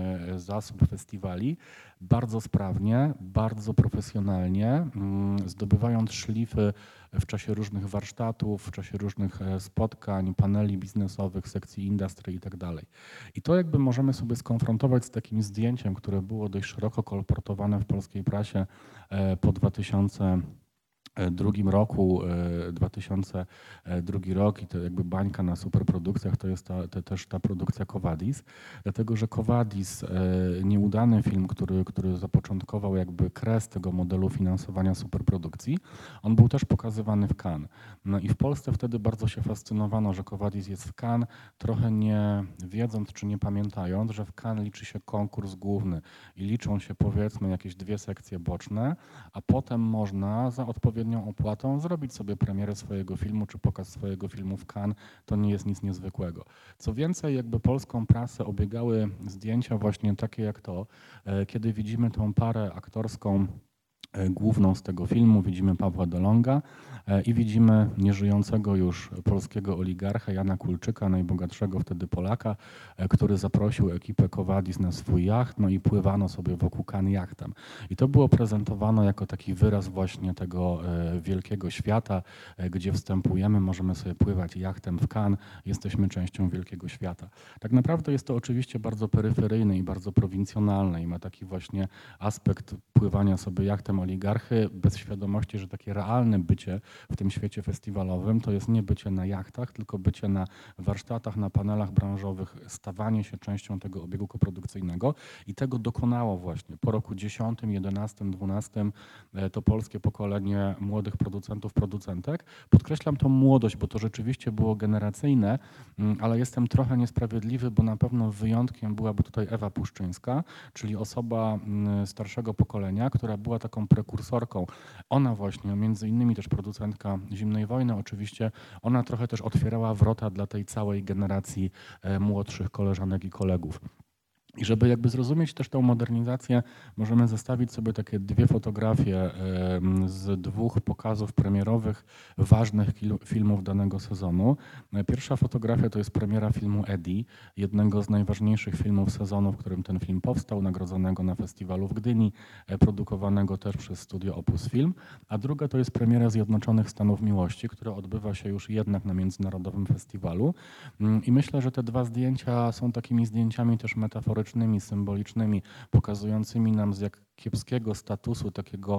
zasób festiwali bardzo sprawnie, bardzo profesjonalnie, zdobywając szlify w czasie różnych warsztatów, w czasie różnych spotkań, paneli biznesowych, sekcji industry i tak dalej. I to jakby możemy sobie skonfrontować z takim zdjęciem, które było dość szeroko kolportowane w polskiej prasie po dwa tysiące drugim roku, dwa tysiące drugi rok i to jakby bańka na superprodukcjach to jest ta, to też ta produkcja Quo Vadis, dlatego że Quo Vadis, nieudany film, który, który zapoczątkował jakby kres tego modelu finansowania superprodukcji, on był też pokazywany w Cannes. No i w Polsce wtedy bardzo się fascynowano, że Quo Vadis jest w Cannes, trochę nie wiedząc czy nie pamiętając, że w Cannes liczy się konkurs główny i liczą się powiedzmy jakieś dwie sekcje boczne, a potem można za odpowiednią opłatą zrobić sobie premierę swojego filmu czy pokaz swojego filmu w Cannes. To nie jest nic niezwykłego. Co więcej, jakby polską prasę obiegały zdjęcia właśnie takie jak to, kiedy widzimy tą parę aktorską główną z tego filmu, widzimy Pawła Delonga i widzimy nieżyjącego już polskiego oligarcha Jana Kulczyka, najbogatszego wtedy Polaka, który zaprosił ekipę Quo Vadis na swój jacht, no i pływano sobie wokół Cannes jachtem. I to było prezentowane jako taki wyraz właśnie tego wielkiego świata, gdzie wstępujemy, możemy sobie pływać jachtem w Cannes, jesteśmy częścią wielkiego świata. Tak naprawdę jest to oczywiście bardzo peryferyjne i bardzo prowincjonalne i ma taki właśnie aspekt pływania sobie jachtem oligarchy bez świadomości, że takie realne bycie w tym świecie festiwalowym to jest nie bycie na jachtach, tylko bycie na warsztatach, na panelach branżowych, stawanie się częścią tego obiegu koprodukcyjnego i tego dokonało właśnie po roku dziesiątym, jedenastym, dwunastym to polskie pokolenie młodych producentów, producentek. Podkreślam tą młodość, bo to rzeczywiście było generacyjne, ale jestem trochę niesprawiedliwy, bo na pewno wyjątkiem byłaby tutaj Ewa Puszczyńska, czyli osoba starszego pokolenia, która była taką prekursorką. Ona właśnie, między innymi też producentka Zimnej Wojny oczywiście, ona trochę też otwierała wrota dla tej całej generacji młodszych koleżanek i kolegów. I żeby jakby zrozumieć też tę modernizację, możemy zestawić sobie takie dwie fotografie z dwóch pokazów premierowych ważnych filmów danego sezonu. Pierwsza fotografia to jest premiera filmu Eddie, jednego z najważniejszych filmów sezonu, w którym ten film powstał, nagrodzonego na festiwalu w Gdyni, produkowanego też przez studio Opus Film, a druga to jest premiera Zjednoczonych Stanów Miłości, która odbywa się już jednak na międzynarodowym festiwalu. I myślę, że te dwa zdjęcia są takimi zdjęciami też metaforycznymi, symbolicznymi, pokazującymi nam z jak kiepskiego statusu, takiego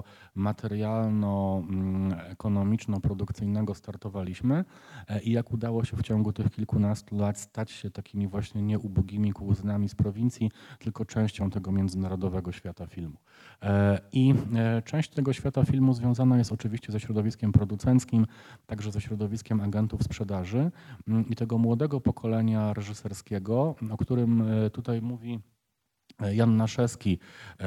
materialno-ekonomiczno-produkcyjnego startowaliśmy i jak udało się w ciągu tych kilkunastu lat stać się takimi właśnie nie ubogimi kuzynami z prowincji, tylko częścią tego międzynarodowego świata filmu. I część tego świata filmu związana jest oczywiście ze środowiskiem producenckim, także ze środowiskiem agentów sprzedaży i tego młodego pokolenia reżyserskiego, o którym tutaj mówi Jan Naszewski,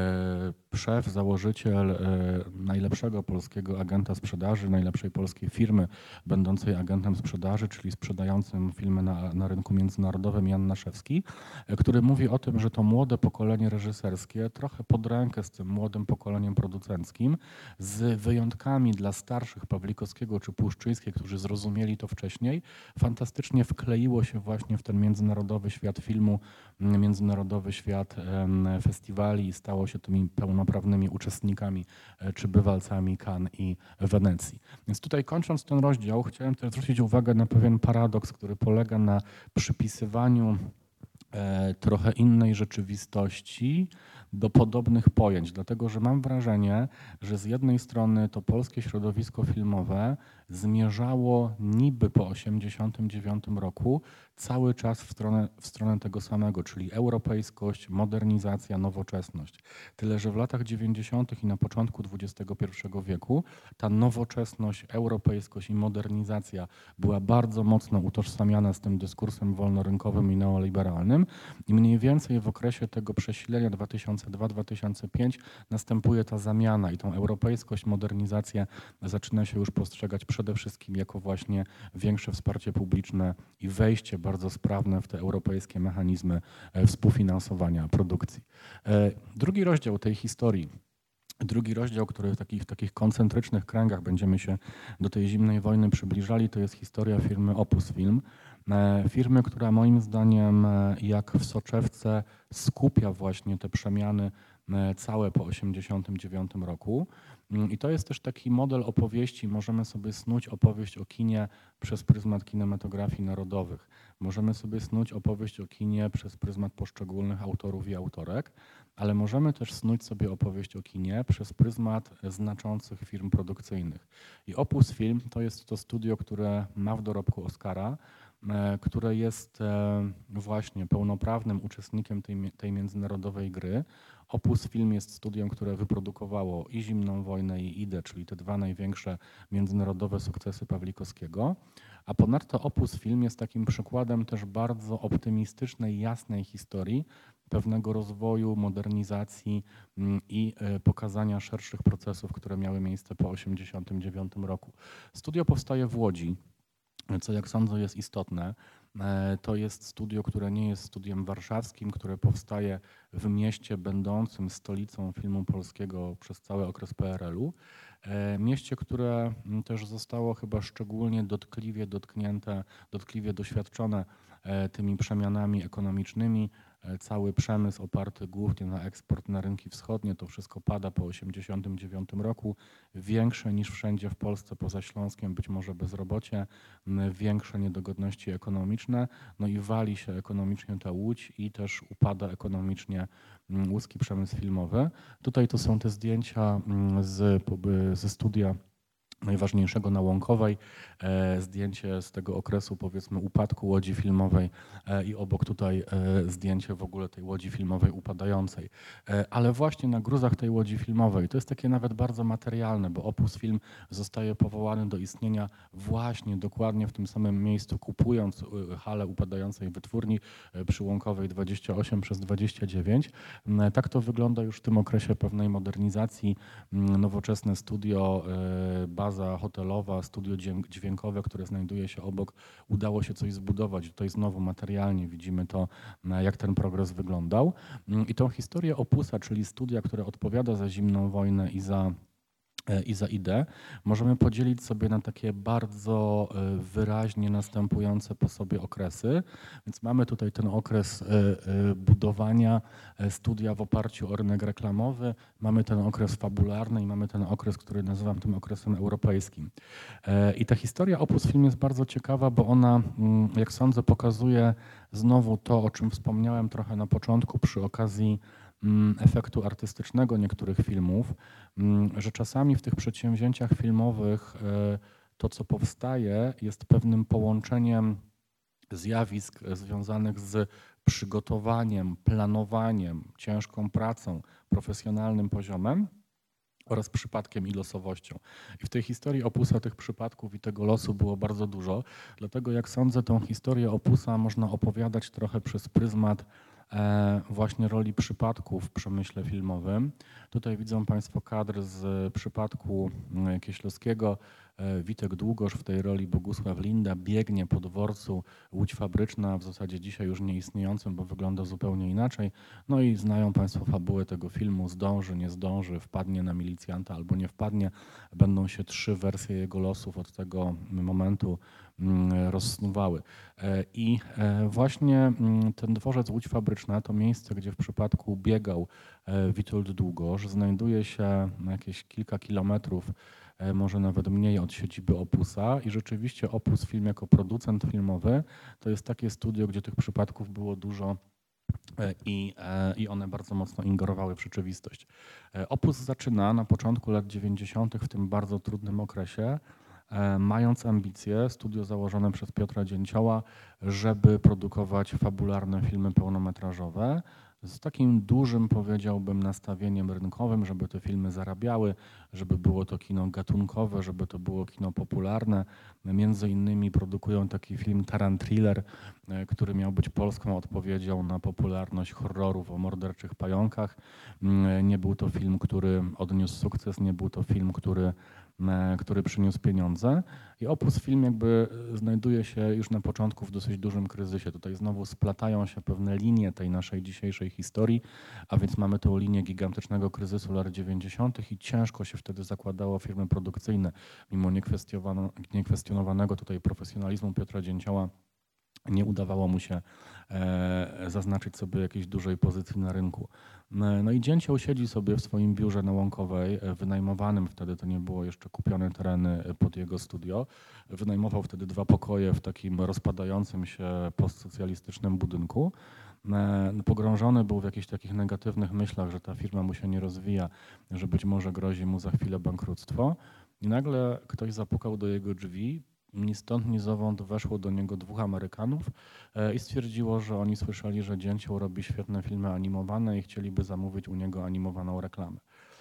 szef, założyciel najlepszego polskiego agenta sprzedaży, najlepszej polskiej firmy będącej agentem sprzedaży, czyli sprzedającym filmy na, na rynku międzynarodowym, Jan Naszewski, który mówi o tym, że to młode pokolenie reżyserskie trochę pod rękę z tym młodym pokoleniem producenckim, z wyjątkami dla starszych Pawlikowskiego czy Puszczyńskiej, którzy zrozumieli to wcześniej, fantastycznie wkleiło się właśnie w ten międzynarodowy świat filmu, międzynarodowy świat festiwali i stało się tymi pełnoprawnymi uczestnikami czy bywalcami Cannes i Wenecji. Więc tutaj kończąc ten rozdział, chciałem też zwrócić uwagę na pewien paradoks, który polega na przypisywaniu trochę innej rzeczywistości do podobnych pojęć, dlatego że mam wrażenie, że z jednej strony to polskie środowisko filmowe zmierzało niby po osiemdziesiątym dziewiątym roku cały czas w stronę, w stronę tego samego, czyli europejskość, modernizacja, nowoczesność. Tyle, że w latach dziewięćdziesiątych i na początku dwudziestego pierwszego wieku ta nowoczesność, europejskość i modernizacja była bardzo mocno utożsamiana z tym dyskursem wolnorynkowym i neoliberalnym i mniej więcej w okresie tego przesilenia dwa tysiące drugi do dwa tysiące piątego następuje ta zamiana i tą europejskość, modernizację zaczyna się już postrzegać przede wszystkim jako właśnie większe wsparcie publiczne i wejście bardzo sprawne w te europejskie mechanizmy współfinansowania produkcji. Drugi rozdział tej historii, drugi rozdział, który w takich, w takich koncentrycznych kręgach będziemy się do tej zimnej wojny przybliżali, to jest historia firmy Opus Film. Firmy, która moim zdaniem jak w soczewce skupia właśnie te przemiany całe po osiemdziesiątym dziewiątym roku. I to jest też taki model opowieści. Możemy sobie snuć opowieść o kinie przez pryzmat kinematografii narodowych. Możemy sobie snuć opowieść o kinie przez pryzmat poszczególnych autorów i autorek, ale możemy też snuć sobie opowieść o kinie przez pryzmat znaczących firm produkcyjnych. I Opus Film to jest to studio, które ma w dorobku Oscara, które jest właśnie pełnoprawnym uczestnikiem tej, tej międzynarodowej gry. Opus Film jest studiem, które wyprodukowało i Zimną wojnę, i Idę, czyli te dwa największe międzynarodowe sukcesy Pawlikowskiego. A ponadto Opus Film jest takim przykładem też bardzo optymistycznej, jasnej historii pewnego rozwoju, modernizacji i pokazania szerszych procesów, które miały miejsce po osiemdziesiątym dziewiątym roku. Studio powstaje w Łodzi, co jak sądzę jest istotne. To jest studio, które nie jest studiem warszawskim, które powstaje w mieście będącym stolicą filmu polskiego przez cały okres P R L u. Mieście, które też zostało chyba szczególnie dotkliwie dotknięte, dotkliwie doświadczone tymi przemianami ekonomicznymi. Cały przemysł oparty głównie na eksport na rynki wschodnie, to wszystko pada po osiemdziesiątym dziewiątym roku. Większe niż wszędzie w Polsce poza Śląskiem być może bezrobocie, większe niedogodności ekonomiczne, no i wali się ekonomicznie ta Łódź i też upada ekonomicznie łódzki przemysł filmowy. Tutaj to są te zdjęcia z, ze studia najważniejszego na Łąkowej, e, zdjęcie z tego okresu powiedzmy upadku łodzi filmowej e, i obok tutaj e, zdjęcie w ogóle tej łodzi filmowej upadającej. E, ale właśnie na gruzach tej łodzi filmowej, to jest takie nawet bardzo materialne, bo Opus Film zostaje powołany do istnienia właśnie dokładnie w tym samym miejscu, kupując halę upadającej wytwórni e, przy Łąkowej dwadzieścia osiem przez dwadzieścia dziewięć. E, tak to wygląda już w tym okresie pewnej modernizacji, nowoczesne studio, e, baza hotelowa, studio dźwiękowe, które znajduje się obok, udało się coś zbudować. Tutaj znowu materialnie widzimy to, jak ten progres wyglądał. I tą historię Opusa, czyli studia, które odpowiada za Zimną wojnę i za i za Idę, możemy podzielić sobie na takie bardzo wyraźnie następujące po sobie okresy. Więc mamy tutaj ten okres budowania studia w oparciu o rynek reklamowy, mamy ten okres fabularny i mamy ten okres, który nazywam tym okresem europejskim. I ta historia Opus Film jest bardzo ciekawa, bo ona, jak sądzę, pokazuje znowu to, o czym wspomniałem trochę na początku przy okazji efektu artystycznego niektórych filmów, że czasami w tych przedsięwzięciach filmowych to, co powstaje, jest pewnym połączeniem zjawisk związanych z przygotowaniem, planowaniem, ciężką pracą, profesjonalnym poziomem oraz przypadkiem i losowością. I w tej historii Opusa tych przypadków i tego losu było bardzo dużo, dlatego jak sądzę, tą historię Opusa można opowiadać trochę przez pryzmat właśnie roli przypadków w przemyśle filmowym. Tutaj widzą Państwo kadr z przypadku Kieślowskiego. Witek Długosz w tej roli Bogusław Linda biegnie po dworcu Łódź Fabryczna, w zasadzie dzisiaj już nieistniejącym, bo wygląda zupełnie inaczej. No i znają Państwo fabułę tego filmu, zdąży, nie zdąży, wpadnie na milicjanta albo nie wpadnie. Będą się trzy wersje jego losów od tego momentu rozsnuwały. I właśnie ten dworzec Łódź Fabryczna to miejsce, gdzie w przypadku biegał Witold Długosz, znajduje się na jakieś kilka kilometrów, może nawet mniej od siedziby Opusa i rzeczywiście Opus Film jako producent filmowy to jest takie studio, gdzie tych przypadków było dużo i, i one bardzo mocno ingerowały w rzeczywistość. Opus zaczyna na początku lat dziewięćdziesiątych w tym bardzo trudnym okresie, mając ambicje, studio założone przez Piotra Dzięcioła, żeby produkować fabularne filmy pełnometrażowe z takim dużym, powiedziałbym, nastawieniem rynkowym, żeby te filmy zarabiały, żeby było to kino gatunkowe, żeby to było kino popularne. Między innymi produkują taki film Taran Thriller, który miał być polską odpowiedzią na popularność horrorów o morderczych pająkach. Nie był to film, który odniósł sukces, nie był to film, który który przyniósł pieniądze. I Opus Film jakby znajduje się już na początku w dosyć dużym kryzysie. Tutaj znowu splatają się pewne linie tej naszej dzisiejszej historii, a więc mamy tę linię gigantycznego kryzysu lat dziewięćdziesiątych i ciężko się wtedy zakładało firmy produkcyjne. Mimo niekwestionowanego tutaj profesjonalizmu Piotra Dzięcioła nie udawało mu się zaznaczyć sobie jakiejś dużej pozycji na rynku. No i Dzięcioł siedzi sobie w swoim biurze na Łąkowej, wynajmowanym wtedy, to nie było jeszcze kupione tereny pod jego studio. Wynajmował wtedy dwa pokoje w takim rozpadającym się postsocjalistycznym budynku. Pogrążony był w jakichś takich negatywnych myślach, że ta firma mu się nie rozwija, że być może grozi mu za chwilę bankructwo. I nagle ktoś zapukał do jego drzwi. Ni stąd, ni zowąd weszło do niego dwóch Amerykanów i stwierdziło, że oni słyszeli, że Dzięcioł robi świetne filmy animowane i chcieliby zamówić u niego animowaną reklamę.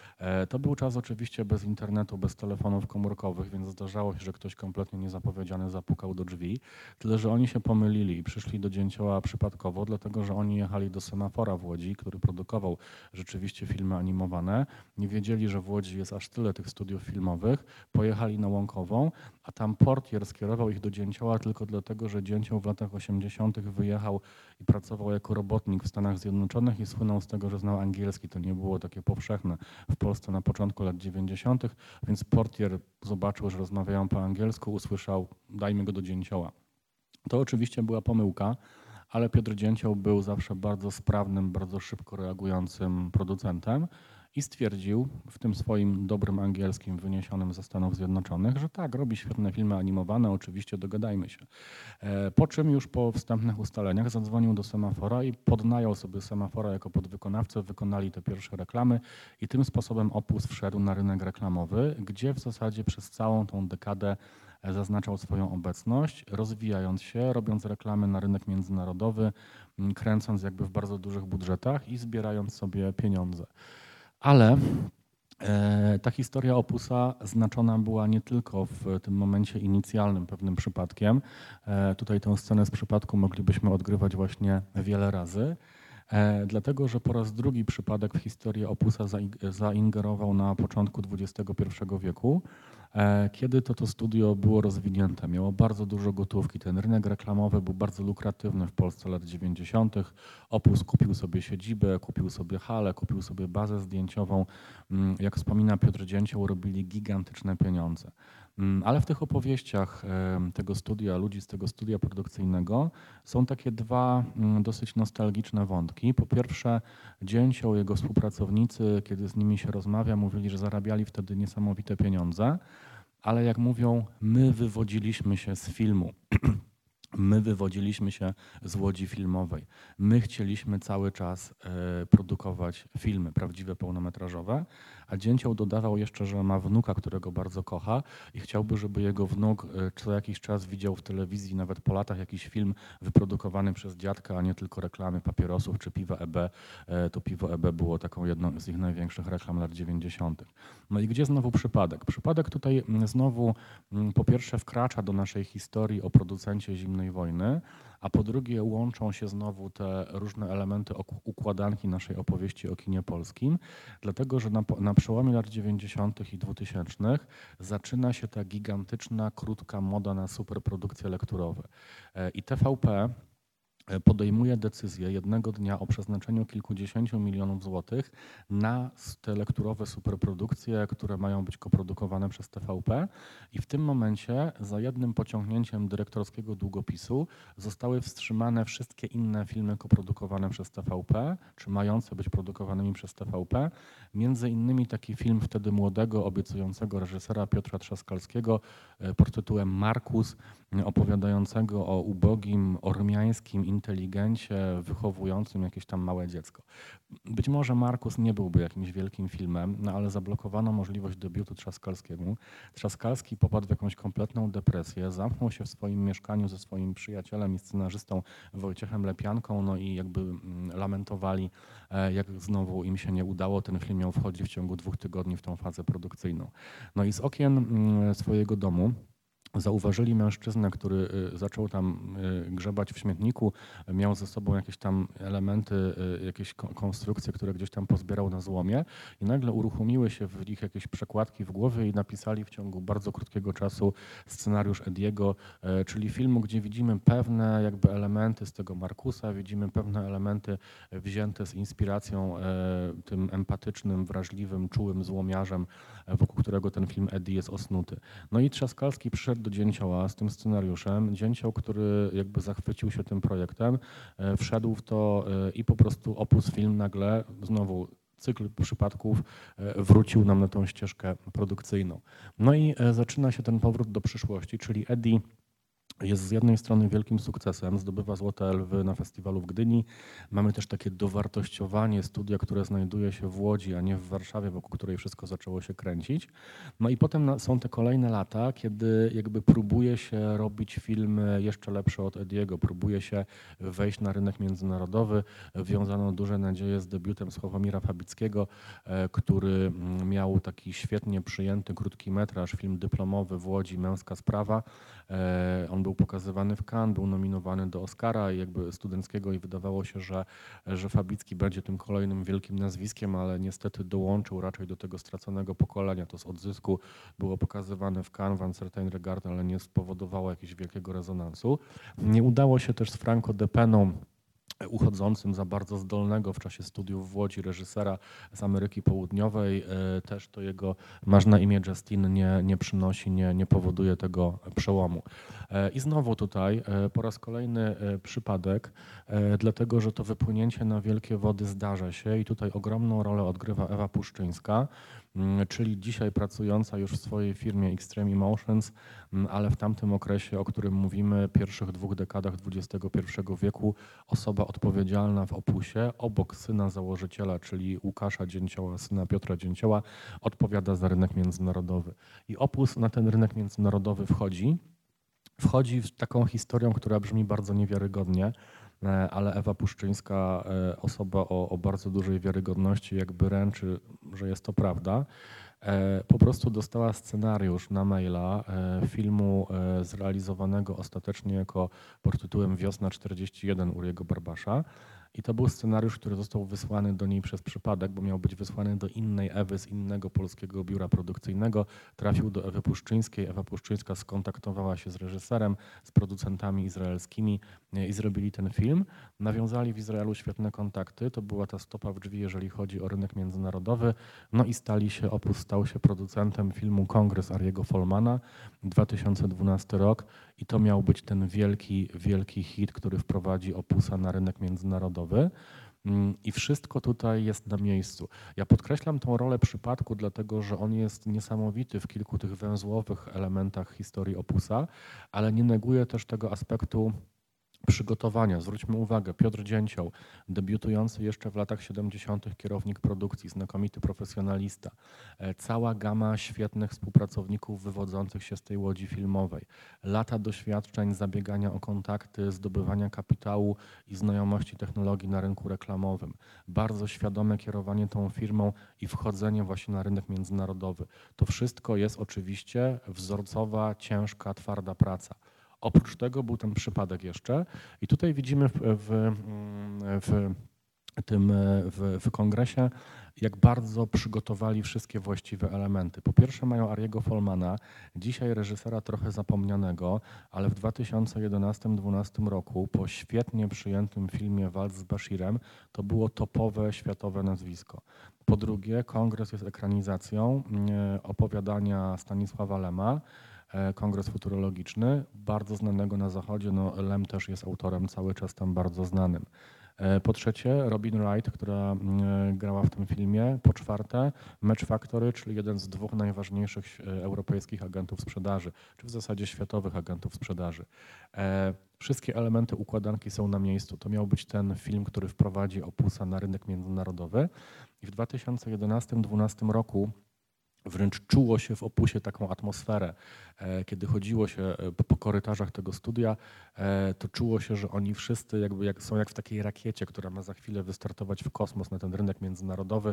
To był czas oczywiście bez internetu, bez telefonów komórkowych, więc zdarzało się, że ktoś kompletnie niezapowiedziany zapukał do drzwi. Tyle, że oni się pomylili i przyszli do Dzięcioła przypadkowo, dlatego że oni jechali do Semafora w Łodzi, który produkował rzeczywiście filmy animowane. Nie wiedzieli, że w Łodzi jest aż tyle tych studiów filmowych. Pojechali na Łąkową, a tam portier skierował ich do Dzięcioła tylko dlatego, że Dzięcioł w latach osiemdziesiątych wyjechał i pracował jako robotnik w Stanach Zjednoczonych i słynął z tego, że znał angielski. To nie było takie powszechne w Polsce na początku lat dziewięćdziesiątych, więc portier zobaczył, że rozmawiają po angielsku, usłyszał, dajmy go do Dzięcioła. To oczywiście była pomyłka, ale Piotr Dzięcioł był zawsze bardzo sprawnym, bardzo szybko reagującym producentem i stwierdził w tym swoim dobrym angielskim wyniesionym ze Stanów Zjednoczonych, że tak, robi świetne filmy animowane, oczywiście dogadajmy się. Po czym już po wstępnych ustaleniach zadzwonił do Semafora i podnajął sobie Semafora jako podwykonawcę, wykonali te pierwsze reklamy i tym sposobem Opus wszedł na rynek reklamowy, gdzie w zasadzie przez całą tą dekadę zaznaczał swoją obecność, rozwijając się, robiąc reklamy na rynek międzynarodowy, kręcąc jakby w bardzo dużych budżetach i zbierając sobie pieniądze. Ale e, ta historia Opusa znaczona była nie tylko w tym momencie inicjalnym pewnym przypadkiem. E, tutaj tę scenę z przypadku moglibyśmy odgrywać właśnie wiele razy. E, dlatego, że po raz drugi przypadek w historii Opusa zaingerował na początku dwudziestego pierwszego wieku, e, kiedy to to studio było rozwinięte, miało bardzo dużo gotówki. Ten rynek reklamowy był bardzo lukratywny w Polsce lat dziewięćdziesiątych. Opus kupił sobie siedzibę, kupił sobie halę, kupił sobie bazę zdjęciową. Jak wspomina Piotr Dzięcioł, robili gigantyczne pieniądze. Ale w tych opowieściach tego studia, ludzi z tego studia produkcyjnego są takie dwa dosyć nostalgiczne wątki. Po pierwsze, Dzięcioł, jego współpracownicy, kiedy z nimi się rozmawia, mówili, że zarabiali wtedy niesamowite pieniądze, ale jak mówią, my wywodziliśmy się z filmu. My wywodziliśmy się z łodzi filmowej. My chcieliśmy cały czas e, produkować filmy prawdziwe, pełnometrażowe, a Dzięcioł dodawał jeszcze, że ma wnuka, którego bardzo kocha i chciałby, żeby jego wnuk e, co jakiś czas widział w telewizji, nawet po latach, jakiś film wyprodukowany przez dziadka, a nie tylko reklamy papierosów czy piwa E B. E, to piwo E B było taką jedną z ich największych reklam lat dziewięćdziesiątych. No i gdzie znowu przypadek? Przypadek tutaj znowu po pierwsze wkracza do naszej historii o producencie zimnej zimnej wojny, a po drugie łączą się znowu te różne elementy układanki naszej opowieści o kinie polskim, dlatego że na, na przełomie lat dziewięćdziesiątych i dwutysięcznych zaczyna się ta gigantyczna, krótka moda na superprodukcje lekturowe. I T V P podejmuje decyzję jednego dnia o przeznaczeniu kilkudziesięciu milionów złotych na te lekturowe superprodukcje, które mają być koprodukowane przez T V P i w tym momencie za jednym pociągnięciem dyrektorskiego długopisu zostały wstrzymane wszystkie inne filmy koprodukowane przez T V P, czy mające być produkowanymi przez T V P. Między innymi taki film wtedy młodego, obiecującego reżysera Piotra Trzaskalskiego pod tytułem Markus, opowiadającego o ubogim, ormiańskim inteligencie wychowującym jakieś tam małe dziecko. Być może Markus nie byłby jakimś wielkim filmem, no ale zablokowano możliwość debiutu Trzaskalskiemu. Trzaskalski popadł w jakąś kompletną depresję, zamknął się w swoim mieszkaniu ze swoim przyjacielem i scenarzystą Wojciechem Lepianką, no i jakby lamentowali, jak znowu im się nie udało. Ten film miał wchodzić w ciągu dwóch tygodni w tą fazę produkcyjną. No i z okien swojego domu zauważyli mężczyznę, który zaczął tam grzebać w śmietniku, miał ze sobą jakieś tam elementy, jakieś konstrukcje, które gdzieś tam pozbierał na złomie i nagle uruchomiły się w nich jakieś przekładki w głowie i napisali w ciągu bardzo krótkiego czasu scenariusz Ediego, czyli filmu, gdzie widzimy pewne jakby elementy z tego Markusa, widzimy pewne elementy wzięte z inspiracją tym empatycznym, wrażliwym, czułym złomiarzem, wokół którego ten film Eddie jest osnuty. No i Trzaskalski przyszedł do Dzięcioła z tym scenariuszem. Dzięcioł, który jakby zachwycił się tym projektem, wszedł w to i po prostu Opus Film nagle znowu cykl przypadków wrócił nam na tą ścieżkę produkcyjną. No i zaczyna się ten powrót do przyszłości, czyli Eddie jest z jednej strony wielkim sukcesem, zdobywa Złote Lwy na festiwalu w Gdyni. Mamy też takie dowartościowanie studia, które znajduje się w Łodzi, a nie w Warszawie, wokół której wszystko zaczęło się kręcić. No i potem są te kolejne lata, kiedy jakby próbuje się robić filmy jeszcze lepsze od Ediego, próbuje się wejść na rynek międzynarodowy. Wiązano duże nadzieje z debiutem Sławomira Fabickiego, który miał taki świetnie przyjęty krótki metraż, film dyplomowy w Łodzi, Męska sprawa. On był pokazywany w Cannes, był nominowany do Oscara i jakby studenckiego i wydawało się, że, że Fabicki będzie tym kolejnym wielkim nazwiskiem, ale niestety dołączył raczej do tego straconego pokolenia. To z odzysku było pokazywane w Cannes, w Uncertain Regard, ale nie spowodowało jakiegoś wielkiego rezonansu. Nie udało się też z Franco De Peną, uchodzącym za bardzo zdolnego w czasie studiów w Łodzi reżysera z Ameryki Południowej. Też to jego Masz na imię Justin nie, nie przynosi, nie, nie powoduje tego przełomu. I znowu tutaj po raz kolejny przypadek, dlatego że to wypłynięcie na wielkie wody zdarza się i tutaj ogromną rolę odgrywa Ewa Puszczyńska, czyli dzisiaj pracująca już w swojej firmie Extreme Emotions, ale w tamtym okresie, o którym mówimy, pierwszych dwóch dekadach dwudziestego pierwszego wieku, osoba odpowiedzialna w Opusie, obok syna założyciela, czyli Łukasza Dzięcioła, syna Piotra Dzięcioła, odpowiada za rynek międzynarodowy. I Opus na ten rynek międzynarodowy wchodzi. Wchodzi z taką historią, która brzmi bardzo niewiarygodnie, ale Ewa Puszczyńska, osoba o, o bardzo dużej wiarygodności, jakby ręczy, że jest to prawda. Po prostu dostała scenariusz na maila filmu zrealizowanego ostatecznie jako pod tytułem Wiosna czterdzieści jeden Uriego Barbasza. I to był scenariusz, który został wysłany do niej przez przypadek, bo miał być wysłany do innej Ewy z innego polskiego biura produkcyjnego. Trafił do Ewy Puszczyńskiej. Ewa Puszczyńska skontaktowała się z reżyserem, z producentami izraelskimi i zrobili ten film. Nawiązali w Izraelu świetne kontakty. To była ta stopa w drzwi, jeżeli chodzi o rynek międzynarodowy. No i stali się, Opus stał się producentem filmu Kongres Ariego Folmana, dwa tysiące dwunasty rok. I to miał być ten wielki, wielki hit, który wprowadzi Opusa na rynek międzynarodowy. I wszystko tutaj jest na miejscu. Ja podkreślam tą rolę przypadku, dlatego że on jest niesamowity w kilku tych węzłowych elementach historii Opusa, ale nie neguje też tego aspektu przygotowania. Zwróćmy uwagę, Piotr Dzięcioł, debiutujący jeszcze w latach siedemdziesiątych kierownik produkcji, znakomity profesjonalista. Cała gama świetnych współpracowników wywodzących się z tej łodzi filmowej. Lata doświadczeń, zabiegania o kontakty, zdobywania kapitału i znajomości technologii na rynku reklamowym. Bardzo świadome kierowanie tą firmą i wchodzenie właśnie na rynek międzynarodowy. To wszystko jest oczywiście wzorcowa, ciężka, twarda praca. Oprócz tego był ten przypadek jeszcze i tutaj widzimy w, w, w tym w, w kongresie, jak bardzo przygotowali wszystkie właściwe elementy. Po pierwsze mają Ariego Folmana, dzisiaj reżysera trochę zapomnianego, ale w dwa tysiące jedenastym dwunastym roku po świetnie przyjętym filmie Walc z Bashirem to było topowe światowe nazwisko. Po drugie, kongres jest ekranizacją opowiadania Stanisława Lema, Kongres Futurologiczny, bardzo znanego na zachodzie. No, Lem też jest autorem cały czas tam bardzo znanym. Po trzecie, Robin Wright, która grała w tym filmie. Po czwarte, Match Factory, czyli jeden z dwóch najważniejszych europejskich agentów sprzedaży, czy w zasadzie światowych agentów sprzedaży. Wszystkie elementy układanki są na miejscu. To miał być ten film, który wprowadzi Opusa na rynek międzynarodowy. I w dwa tysiące jedenastym dwunastym roku wręcz czuło się w Opusie taką atmosferę. Kiedy chodziło się po korytarzach tego studia, to czuło się, że oni wszyscy jakby jak, są jak w takiej rakiecie, która ma za chwilę wystartować w kosmos na ten rynek międzynarodowy.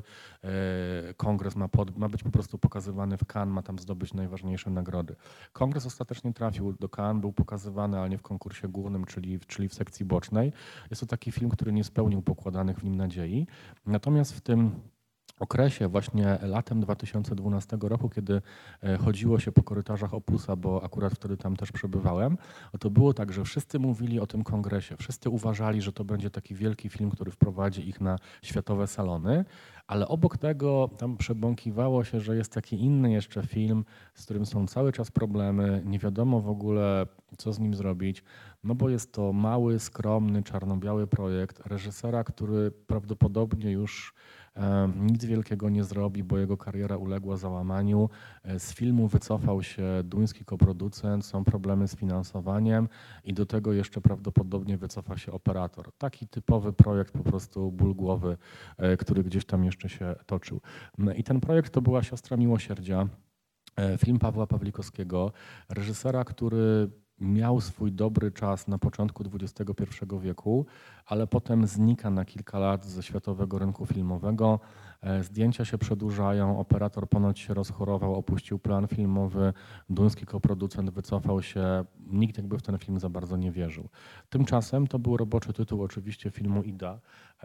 Kongres ma, pod, ma być po prostu pokazywany w Cannes, ma tam zdobyć najważniejsze nagrody. Kongres ostatecznie trafił do Cannes, był pokazywany, ale nie w konkursie głównym, czyli, czyli w sekcji bocznej. Jest to taki film, który nie spełnił pokładanych w nim nadziei. Natomiast w tym okresie, właśnie latem dwa tysiące dwunastego roku, kiedy chodziło się po korytarzach Opusa, bo akurat wtedy tam też przebywałem, to było tak, że wszyscy mówili o tym kongresie. Wszyscy uważali, że to będzie taki wielki film, który wprowadzi ich na światowe salony, ale obok tego tam przebąkiwało się, że jest taki inny jeszcze film, z którym są cały czas problemy, nie wiadomo w ogóle, co z nim zrobić, no bo jest to mały, skromny, czarno-biały projekt reżysera, który prawdopodobnie już nic wielkiego nie zrobi, bo jego kariera uległa załamaniu. Z filmu wycofał się duński koproducent, są problemy z finansowaniem i do tego jeszcze prawdopodobnie wycofa się operator. Taki typowy projekt, po prostu ból głowy, który gdzieś tam jeszcze się toczył. I ten projekt to była Siostra Miłosierdzia, film Pawła Pawlikowskiego, reżysera, który miał swój dobry czas na początku dwudziestego pierwszego wieku, ale potem znika na kilka lat ze światowego rynku filmowego. Zdjęcia się przedłużają, operator ponoć się rozchorował, opuścił plan filmowy, duński koproducent wycofał się, nikt jakby w ten film za bardzo nie wierzył. Tymczasem to był roboczy tytuł oczywiście filmu Ida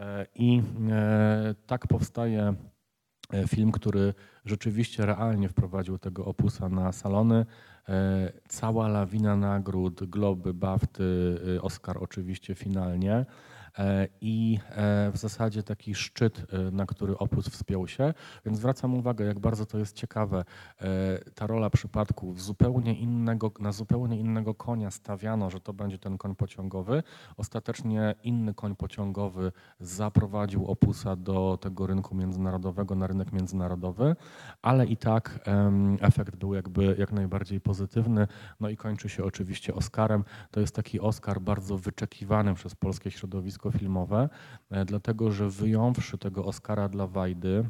i tak powstaje film, który rzeczywiście realnie wprowadził tego Opusa na salony. Cała lawina nagród, Globy, Bafty, Oscar oczywiście finalnie. I w zasadzie taki szczyt, na który Opus wspiął się, więc zwracam uwagę, jak bardzo to jest ciekawe. Ta rola przypadku zupełnie innego, na zupełnie innego konia stawiano, że to będzie ten koń pociągowy. Ostatecznie inny koń pociągowy zaprowadził Opusa do tego rynku międzynarodowego, na rynek międzynarodowy, ale i tak efekt był jakby jak najbardziej pozytywny. No i kończy się oczywiście Oscarem. To jest taki Oscar bardzo wyczekiwany przez polskie środowisko filmowe, dlatego że wyjąwszy tego Oscara dla Wajdy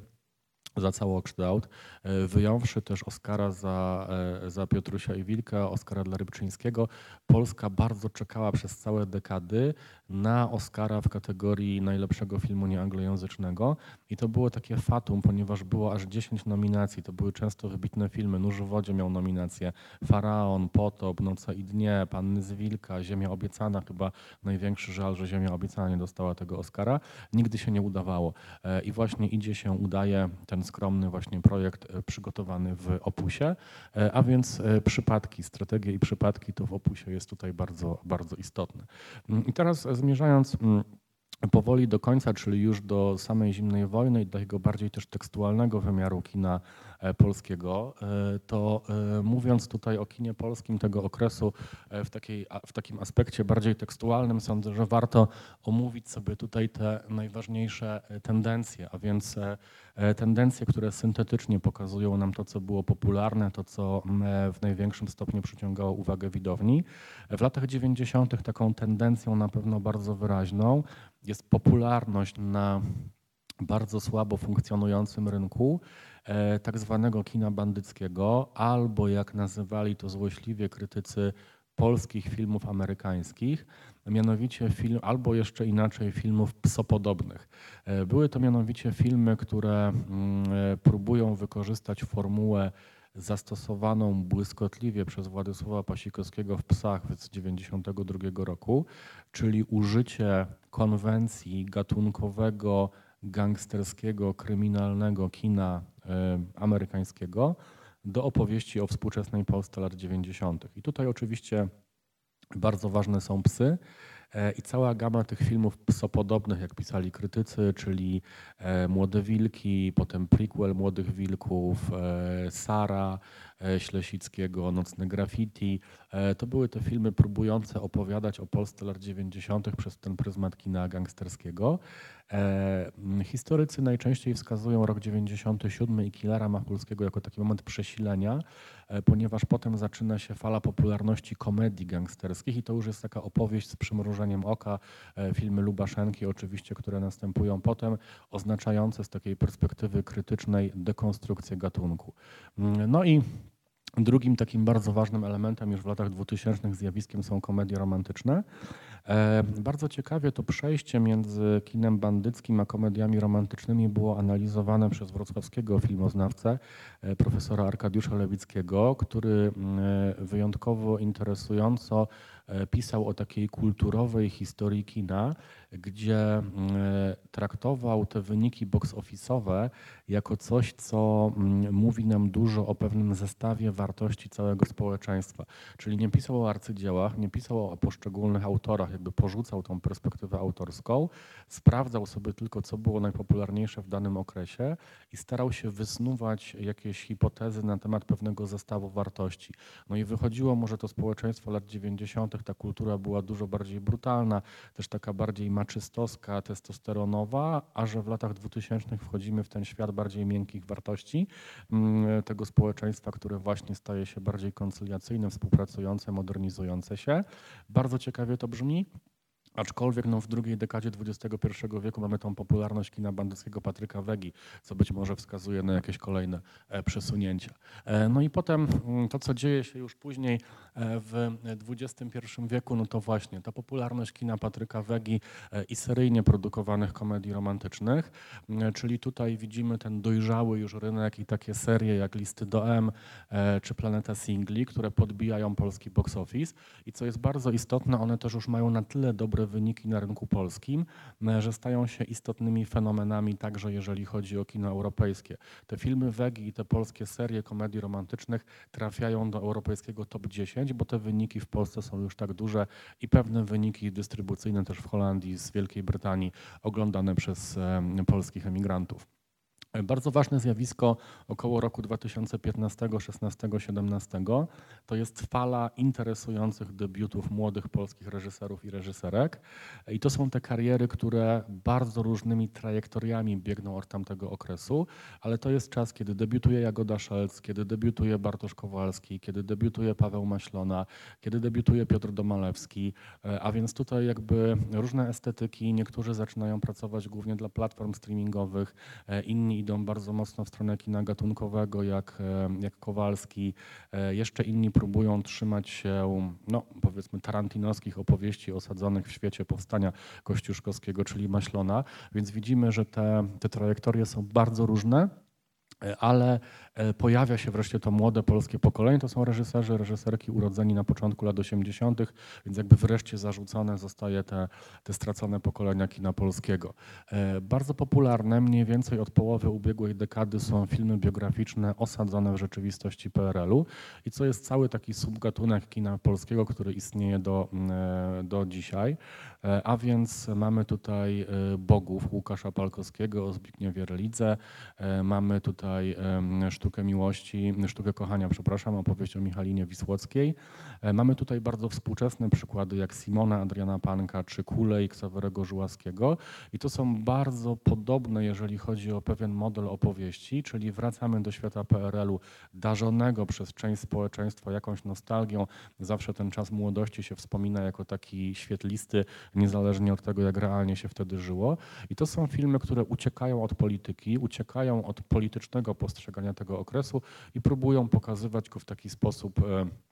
za całokształt, wyjąwszy też Oscara za, za Piotrusia i Wilka, Oscara dla Rybczyńskiego, Polska bardzo czekała przez całe dekady na Oscara w kategorii najlepszego filmu nieanglojęzycznego i to było takie fatum, ponieważ było aż dziesięć nominacji, to były często wybitne filmy. Nóż w wodzie miał nominację, Faraon, Potop, Noce i dnie, Panny z Wilka, Ziemia obiecana, chyba największy żal, że Ziemia obiecana nie dostała tego Oscara. Nigdy się nie udawało i właśnie idzie się, udaje ten skromny właśnie projekt przygotowany w Opusie, a więc przypadki, strategie i przypadki to w Opusie jest tutaj bardzo, bardzo istotne. I teraz zmierzając powoli do końca, czyli już do samej zimnej wojny i do takiego bardziej też tekstualnego wymiaru kina polskiego, to mówiąc tutaj o kinie polskim tego okresu w, takiej, w takim aspekcie bardziej tekstualnym, sądzę, że warto omówić sobie tutaj te najważniejsze tendencje, a więc tendencje, które syntetycznie pokazują nam to, co było popularne, to, co w największym stopniu przyciągało uwagę widowni. W latach dziewięćdziesiątych taką tendencją na pewno bardzo wyraźną jest popularność na bardzo słabo funkcjonującym rynku tak zwanego kina bandyckiego, albo jak nazywali to złośliwie krytycy, polskich filmów amerykańskich, mianowicie film, albo jeszcze inaczej filmów psopodobnych. Były to mianowicie filmy, które próbują wykorzystać formułę zastosowaną błyskotliwie przez Władysława Pasikowskiego w Psach z tysiąc dziewięćset dziewięćdziesiątego drugiego roku, czyli użycie konwencji gatunkowego, gangsterskiego, kryminalnego kina y, amerykańskiego do opowieści o współczesnej Polsce lat dziewięćdziesiątych. I tutaj oczywiście bardzo ważne są psy i cała gama tych filmów psopodobnych, jak pisali krytycy, czyli Młode Wilki, potem prequel Młodych Wilków, Sara Ślesickiego, Nocne Graffiti. To były te filmy próbujące opowiadać o Polsce lat dziewięćdziesiątych przez ten pryzmat kina gangsterskiego. Historycy najczęściej wskazują rok dziewięćdziesiąty siódmy i Killera Machulskiego jako taki moment przesilenia, ponieważ potem zaczyna się fala popularności komedii gangsterskich i to już jest taka opowieść z przymrużeniem oka, filmy Lubaszenki oczywiście, które następują potem, oznaczające z takiej perspektywy krytycznej dekonstrukcję gatunku. No i drugim takim bardzo ważnym elementem już w latach dwutysięcznych zjawiskiem są komedie romantyczne. Bardzo ciekawie to przejście między kinem bandyckim a komediami romantycznymi było analizowane przez wrocławskiego filmoznawcę, profesora Arkadiusza Lewickiego, który wyjątkowo interesująco pisał o takiej kulturowej historii kina, gdzie traktował te wyniki box office'owe jako coś, co mówi nam dużo o pewnym zestawie wartości całego społeczeństwa. Czyli nie pisał o arcydziełach, nie pisał o poszczególnych autorach, jakby porzucał tą perspektywę autorską, sprawdzał sobie tylko, co było najpopularniejsze w danym okresie i starał się wysnuwać jakieś hipotezy na temat pewnego zestawu wartości. No i wychodziło mu, że to społeczeństwo lat dziewięćdziesiątych, ta kultura była dużo bardziej brutalna, też taka bardziej maczystowska, testosteronowa, a że w latach dwutysięcznych wchodzimy w ten świat bardziej miękkich wartości tego społeczeństwa, które właśnie staje się bardziej koncyliacyjne, współpracujące, modernizujące się. Bardzo ciekawie to brzmi. Aczkolwiek no, w drugiej dekadzie dwudziestego pierwszego wieku mamy tą popularność kina bandyckiego Patryka Wegi, co być może wskazuje na jakieś kolejne przesunięcia. No i potem to, co dzieje się już później w dwudziestym pierwszym wieku, no to właśnie ta popularność kina Patryka Wegi i seryjnie produkowanych komedii romantycznych, czyli tutaj widzimy ten dojrzały już rynek i takie serie jak Listy do M czy Planeta Singli, które podbijają polski box office i co jest bardzo istotne, one też już mają na tyle dobre wyniki na rynku polskim, że stają się istotnymi fenomenami także jeżeli chodzi o kino europejskie. Te filmy Wegi i te polskie serie komedii romantycznych trafiają do europejskiego top dziesięć, bo te wyniki w Polsce są już tak duże i pewne wyniki dystrybucyjne też w Holandii, z Wielkiej Brytanii oglądane przez polskich emigrantów. Bardzo ważne zjawisko około roku dwa tysiące piętnastego, szesnastego, siedemnastego to jest fala interesujących debiutów młodych polskich reżyserów i reżyserek. I to są te kariery, które bardzo różnymi trajektoriami biegną od tamtego okresu, ale to jest czas, kiedy debiutuje Jagoda Szelc, kiedy debiutuje Bartosz Kowalski, kiedy debiutuje Paweł Maślona, kiedy debiutuje Piotr Domalewski, a więc tutaj jakby różne estetyki, niektórzy zaczynają pracować głównie dla platform streamingowych, inni idą bardzo mocno w stronę kina gatunkowego, jak, jak Kowalski. Jeszcze inni próbują trzymać się, no powiedzmy, tarantinowskich opowieści osadzonych w świecie powstania kościuszkowskiego, czyli Maślona. Więc widzimy, że te, te trajektorie są bardzo różne, ale pojawia się wreszcie to młode polskie pokolenie. To są reżyserzy, reżyserki urodzeni na początku lat osiemdziesiątych, więc jakby wreszcie zarzucone zostaje te, te stracone pokolenia kina polskiego. Bardzo popularne, mniej więcej od połowy ubiegłej dekady są filmy biograficzne osadzone w rzeczywistości P R L-u i co jest cały taki subgatunek kina polskiego, który istnieje do, do dzisiaj. A więc mamy tutaj Bogów Łukasza Palkowskiego o Zbigniewie Relidze, mamy tutaj Sztukę Miłości, Sztukę Kochania, przepraszam, opowieść o Michalinie Wisłockiej. Mamy tutaj bardzo współczesne przykłady jak Simona Adriana Panka czy Kulej Ksawerego Żułaskiego i to są bardzo podobne, jeżeli chodzi o pewien model opowieści, czyli wracamy do świata P R L-u darzonego przez część społeczeństwa jakąś nostalgią. Zawsze ten czas młodości się wspomina jako taki świetlisty, niezależnie od tego, jak realnie się wtedy żyło. I to są filmy, które uciekają od polityki, uciekają od politycznego postrzegania tego okresu i próbują pokazywać go w taki sposób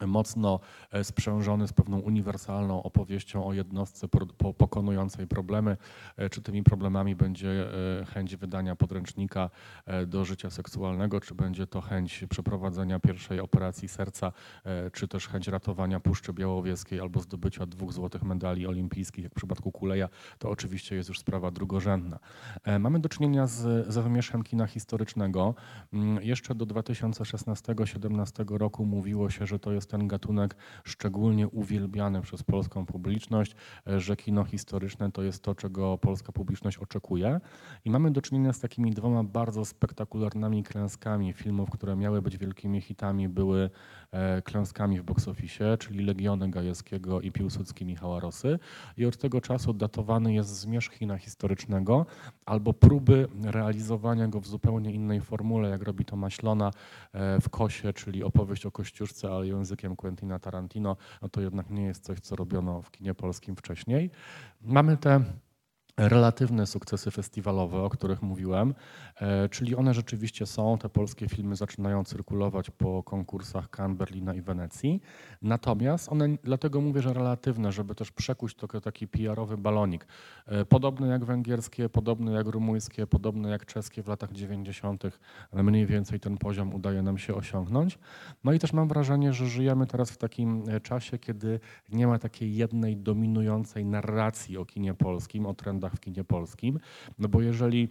mocno sprzężony z pewną uniwersalną opowieścią o jednostce pokonującej problemy. Czy tymi problemami będzie chęć wydania podręcznika do życia seksualnego, czy będzie to chęć przeprowadzenia pierwszej operacji serca, czy też chęć ratowania Puszczy Białowieskiej albo zdobycia dwóch złotych medali olimpijskich, jak w przypadku Kuleja, to oczywiście jest już sprawa drugorzędna. Mamy do czynienia z zawymieszem kina historycznego. Jeszcze do dwa tysiące szesnastego do dwa tysiące siedemnastego roku mówiło się, że to jest ten gatunek szczególnie uwielbiany przez polską publiczność, że kino historyczne to jest to, czego polska publiczność oczekuje. I mamy do czynienia z takimi dwoma bardzo spektakularnymi klęskami filmów, które miały być wielkimi hitami, były klęskami w box office, czyli Legiony Gajewskiego i Piłsudski Michała Rosy. I od tego czasu datowany jest zmierzch kina historycznego albo próby realizowania go w zupełnie innej formule, jak robi to Maślona w Kosie, czyli opowieść o Kościuszce, ale językiem Quentina Tarantino. No to jednak nie jest coś, co robiono w kinie polskim wcześniej. Mamy te relatywne sukcesy festiwalowe, o których mówiłem, czyli one rzeczywiście są, te polskie filmy zaczynają cyrkulować po konkursach Cannes, Berlina i Wenecji. Natomiast one, dlatego mówię, że relatywne, żeby też przekuć to taki P R-owy balonik. Podobne jak węgierskie, podobne jak rumuńskie, podobne jak czeskie w latach dziewięćdziesiątych. Mniej więcej ten poziom udaje nam się osiągnąć. No i też mam wrażenie, że żyjemy teraz w takim czasie, kiedy nie ma takiej jednej dominującej narracji o kinie polskim, o trendach w kinie polskim, no bo jeżeli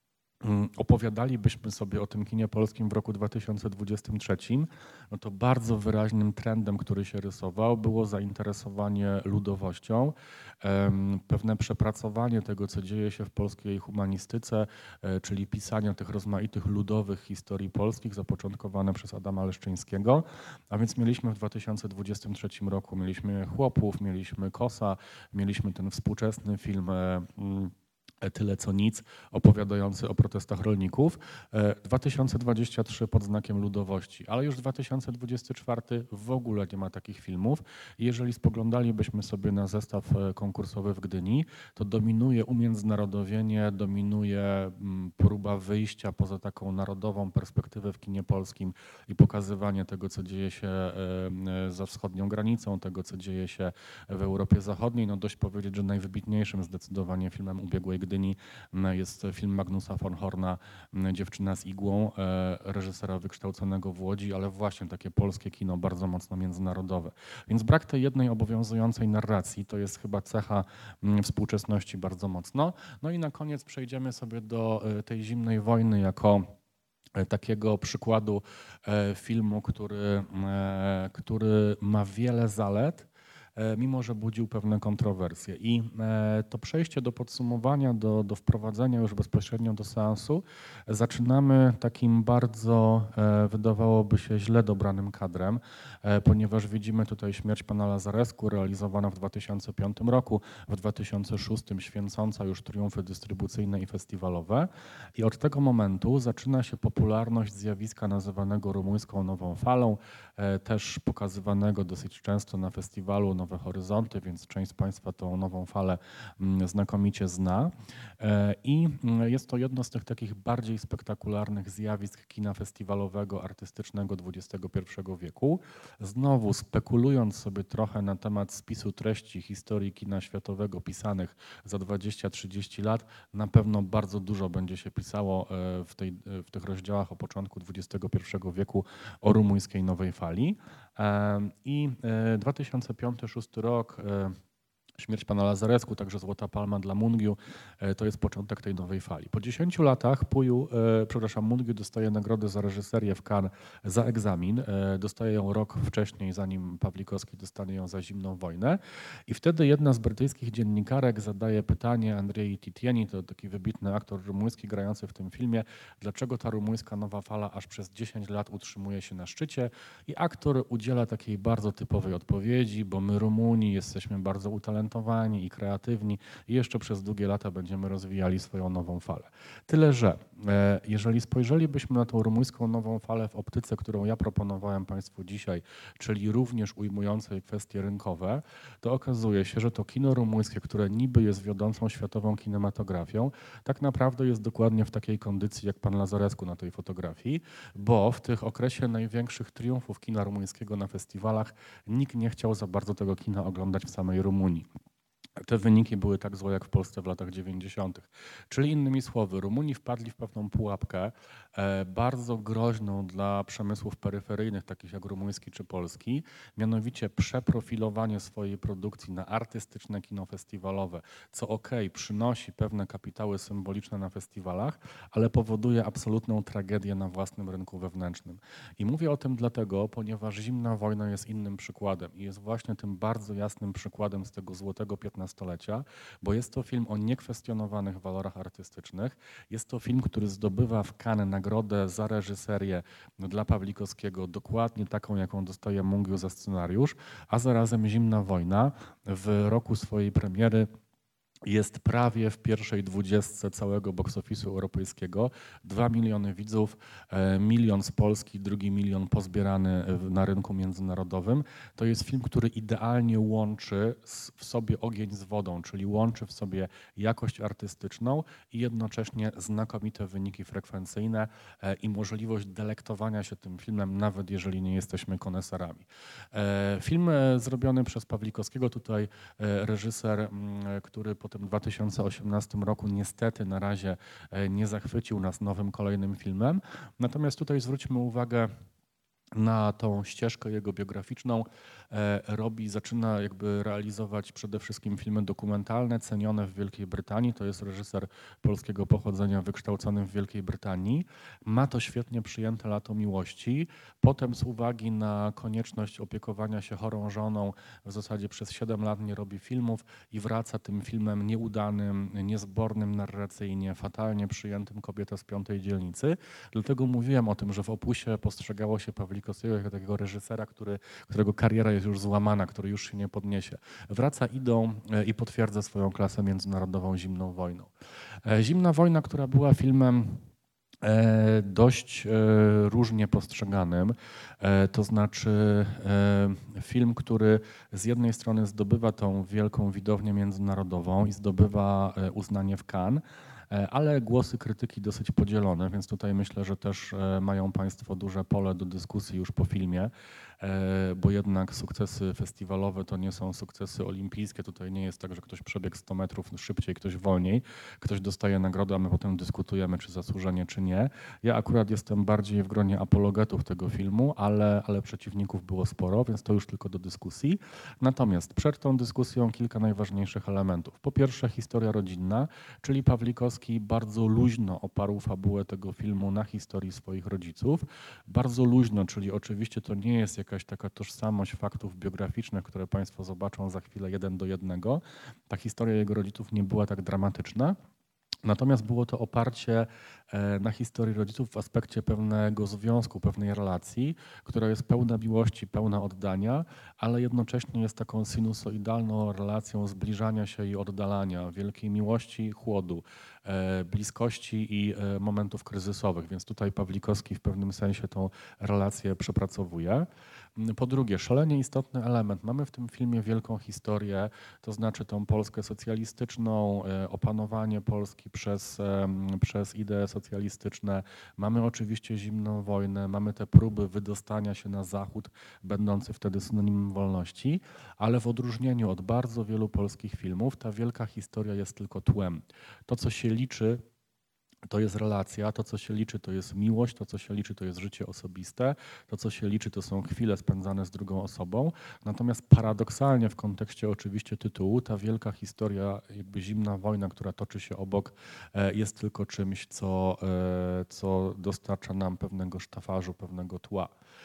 opowiadalibyśmy sobie o tym kinie polskim w roku dwa tysiące dwudziestym trzecim, no to bardzo wyraźnym trendem, który się rysował, było zainteresowanie ludowością, pewne przepracowanie tego, co dzieje się w polskiej humanistyce, czyli pisania tych rozmaitych ludowych historii polskich zapoczątkowane przez Adama Leszczyńskiego. A więc mieliśmy w dwa tysiące dwudziestym trzecim roku, mieliśmy Chłopów, mieliśmy Kosa, mieliśmy ten współczesny film Tyle co nic, opowiadający o protestach rolników. dwa tysiące dwudziesty trzeci pod znakiem ludowości, ale już dwa tysiące dwudziesty czwarty w ogóle nie ma takich filmów. Jeżeli spoglądalibyśmy sobie na zestaw konkursowy w Gdyni, to dominuje umiędzynarodowienie, dominuje próba wyjścia poza taką narodową perspektywę w kinie polskim i pokazywanie tego, co dzieje się za wschodnią granicą, tego, co dzieje się w Europie Zachodniej. No dość powiedzieć, że najwybitniejszym zdecydowanie filmem ubiegłej Gdyni jest film Magnusa von Horna, Dziewczyna z igłą, reżysera wykształconego w Łodzi, ale właśnie takie polskie kino bardzo mocno międzynarodowe. Więc brak tej jednej obowiązującej narracji to jest chyba cecha współczesności bardzo mocno. No i na koniec przejdziemy sobie do tej zimnej wojny jako takiego przykładu filmu, który, który ma wiele zalet, mimo że budził pewne kontrowersje. I to przejście do podsumowania, do, do wprowadzenia już bezpośrednio do seansu zaczynamy takim bardzo, wydawałoby się, źle dobranym kadrem, ponieważ widzimy tutaj Śmierć pana Lazarescu, realizowana w dwa tysiące piątym roku, w dwa tysiące szóstym święcąca już triumfy dystrybucyjne i festiwalowe. I od tego momentu zaczyna się popularność zjawiska nazywanego rumuńską nową falą, też pokazywanego dosyć często na festiwalu Nowe Horyzonty, więc część z Państwa tą nową falę znakomicie zna. I jest to jedno z tych takich bardziej spektakularnych zjawisk kina festiwalowego, artystycznego dwudziestego pierwszego wieku. Znowu spekulując sobie trochę na temat spisu treści historii kina światowego pisanych za dwadzieścia trzydzieści lat, na pewno bardzo dużo będzie się pisało w, tej, w tych rozdziałach o początku dwudziestego pierwszego wieku o rumuńskiej nowej fali. I dwa tysiące piąty do dwa tysiące szósty rok, Śmierć pana Lazarescu, także Złota Palma dla Mungiu, to jest początek tej nowej fali. Po dziesięciu latach Puju, przepraszam, Mungiu dostaje nagrodę za reżyserię w Cannes za Egzamin. Dostaje ją rok wcześniej, zanim Pawlikowski dostanie ją za Zimną wojnę. I wtedy jedna z brytyjskich dziennikarek zadaje pytanie Andrzej Titieni, to taki wybitny aktor rumuński grający w tym filmie, dlaczego ta rumuńska nowa fala aż przez dziesięć lat utrzymuje się na szczycie. I aktor udziela takiej bardzo typowej odpowiedzi, bo my Rumuni jesteśmy bardzo utalentowani, utalentowani i kreatywni i jeszcze przez długie lata będziemy rozwijali swoją nową falę. Tyle, że e, jeżeli spojrzelibyśmy na tą rumuńską nową falę w optyce, którą ja proponowałem Państwu dzisiaj, czyli również ujmującej kwestie rynkowe, to okazuje się, że to kino rumuńskie, które niby jest wiodącą światową kinematografią, tak naprawdę jest dokładnie w takiej kondycji jak pan Lazarescu na tej fotografii, bo w tych okresie największych triumfów kina rumuńskiego na festiwalach nikt nie chciał za bardzo tego kina oglądać w samej Rumunii. Te wyniki były tak złe jak w Polsce w latach dziewięćdziesiątych. Czyli innymi słowy, Rumuni wpadli w pewną pułapkę e, bardzo groźną dla przemysłów peryferyjnych, takich jak rumuński czy polski, mianowicie przeprofilowanie swojej produkcji na artystyczne kino festiwalowe, co okej, okay, przynosi pewne kapitały symboliczne na festiwalach, ale powoduje absolutną tragedię na własnym rynku wewnętrznym. I mówię o tym dlatego, ponieważ Zimna wojna jest innym przykładem i jest właśnie tym bardzo jasnym przykładem z tego złotego piętnastolecia, bo jest to film o niekwestionowanych walorach artystycznych. Jest to film, który zdobywa w Cannes nagrodę za reżyserię dla Pawlikowskiego, dokładnie taką, jaką dostaje Mungiu za scenariusz, a zarazem Zimna wojna w roku swojej premiery jest prawie w pierwszej dwudziestce całego box office'u europejskiego. Dwa miliony widzów, milion z Polski, drugi milion pozbierany na rynku międzynarodowym. To jest film, który idealnie łączy w sobie ogień z wodą, czyli łączy w sobie jakość artystyczną i jednocześnie znakomite wyniki frekwencyjne i możliwość delektowania się tym filmem, nawet jeżeli nie jesteśmy koneserami. Film zrobiony przez Pawlikowskiego, tutaj reżyser, który po tym dwa tysiące osiemnastym roku niestety na razie nie zachwycił nas nowym, kolejnym filmem. Natomiast tutaj zwróćmy uwagę na tą ścieżkę jego biograficzną. Robi, zaczyna jakby realizować przede wszystkim filmy dokumentalne, cenione w Wielkiej Brytanii. To jest reżyser polskiego pochodzenia, wykształcony w Wielkiej Brytanii. Ma to świetnie przyjęte Lato miłości. Potem z uwagi na konieczność opiekowania się chorą żoną w zasadzie przez siedem lat nie robi filmów i wraca tym filmem nieudanym, niezbornym narracyjnie, fatalnie przyjętym Kobieta z piątej dzielnicy. Dlatego mówiłem o tym, że w opusie postrzegało się Pawlikowskiego jako takiego reżysera, który, którego kariera jest już złamana, który już się nie podniesie. Wraca Idą i potwierdza swoją klasę międzynarodową Zimną wojną. Zimna wojna, która była filmem dość różnie postrzeganym, to znaczy film, który z jednej strony zdobywa tą wielką widownię międzynarodową i zdobywa uznanie w Cannes, ale głosy krytyki dosyć podzielone, więc tutaj myślę, że też mają Państwo duże pole do dyskusji już po filmie, bo jednak sukcesy festiwalowe to nie są sukcesy olimpijskie. Tutaj nie jest tak, że ktoś przebiegł sto metrów szybciej, ktoś wolniej, ktoś dostaje nagrodę, a my potem dyskutujemy, czy zasłużenie, czy nie. Ja akurat jestem bardziej w gronie apologetów tego filmu, ale, ale przeciwników było sporo, więc to już tylko do dyskusji. Natomiast przed tą dyskusją kilka najważniejszych elementów. Po pierwsze historia rodzinna, czyli Pawlikowski bardzo luźno oparł fabułę tego filmu na historii swoich rodziców. Bardzo luźno, czyli oczywiście to nie jest jakaś taka tożsamość faktów biograficznych, które Państwo zobaczą za chwilę jeden do jednego. Ta historia jego rodziców nie była tak dramatyczna. Natomiast było to oparcie na historii rodziców w aspekcie pewnego związku, pewnej relacji, która jest pełna miłości, pełna oddania, ale jednocześnie jest taką sinusoidalną relacją zbliżania się i oddalania, wielkiej miłości, chłodu, bliskości i momentów kryzysowych. Więc tutaj Pawlikowski w pewnym sensie tą relację przepracowuje. Po drugie, szalenie istotny element. Mamy w tym filmie wielką historię, to znaczy tą Polskę socjalistyczną, opanowanie Polski przez, przez idee socjalistyczne. Mamy oczywiście zimną wojnę, mamy te próby wydostania się na zachód, będący wtedy synonimem wolności, ale w odróżnieniu od bardzo wielu polskich filmów ta wielka historia jest tylko tłem. To, co się liczy, to jest relacja, to co się liczy to jest miłość, to co się liczy to jest życie osobiste, to co się liczy to są chwile spędzane z drugą osobą. Natomiast paradoksalnie w kontekście oczywiście tytułu ta wielka historia, jakby zimna wojna, która toczy się obok, jest tylko czymś, co, co dostarcza nam pewnego sztafażu, pewnego tła.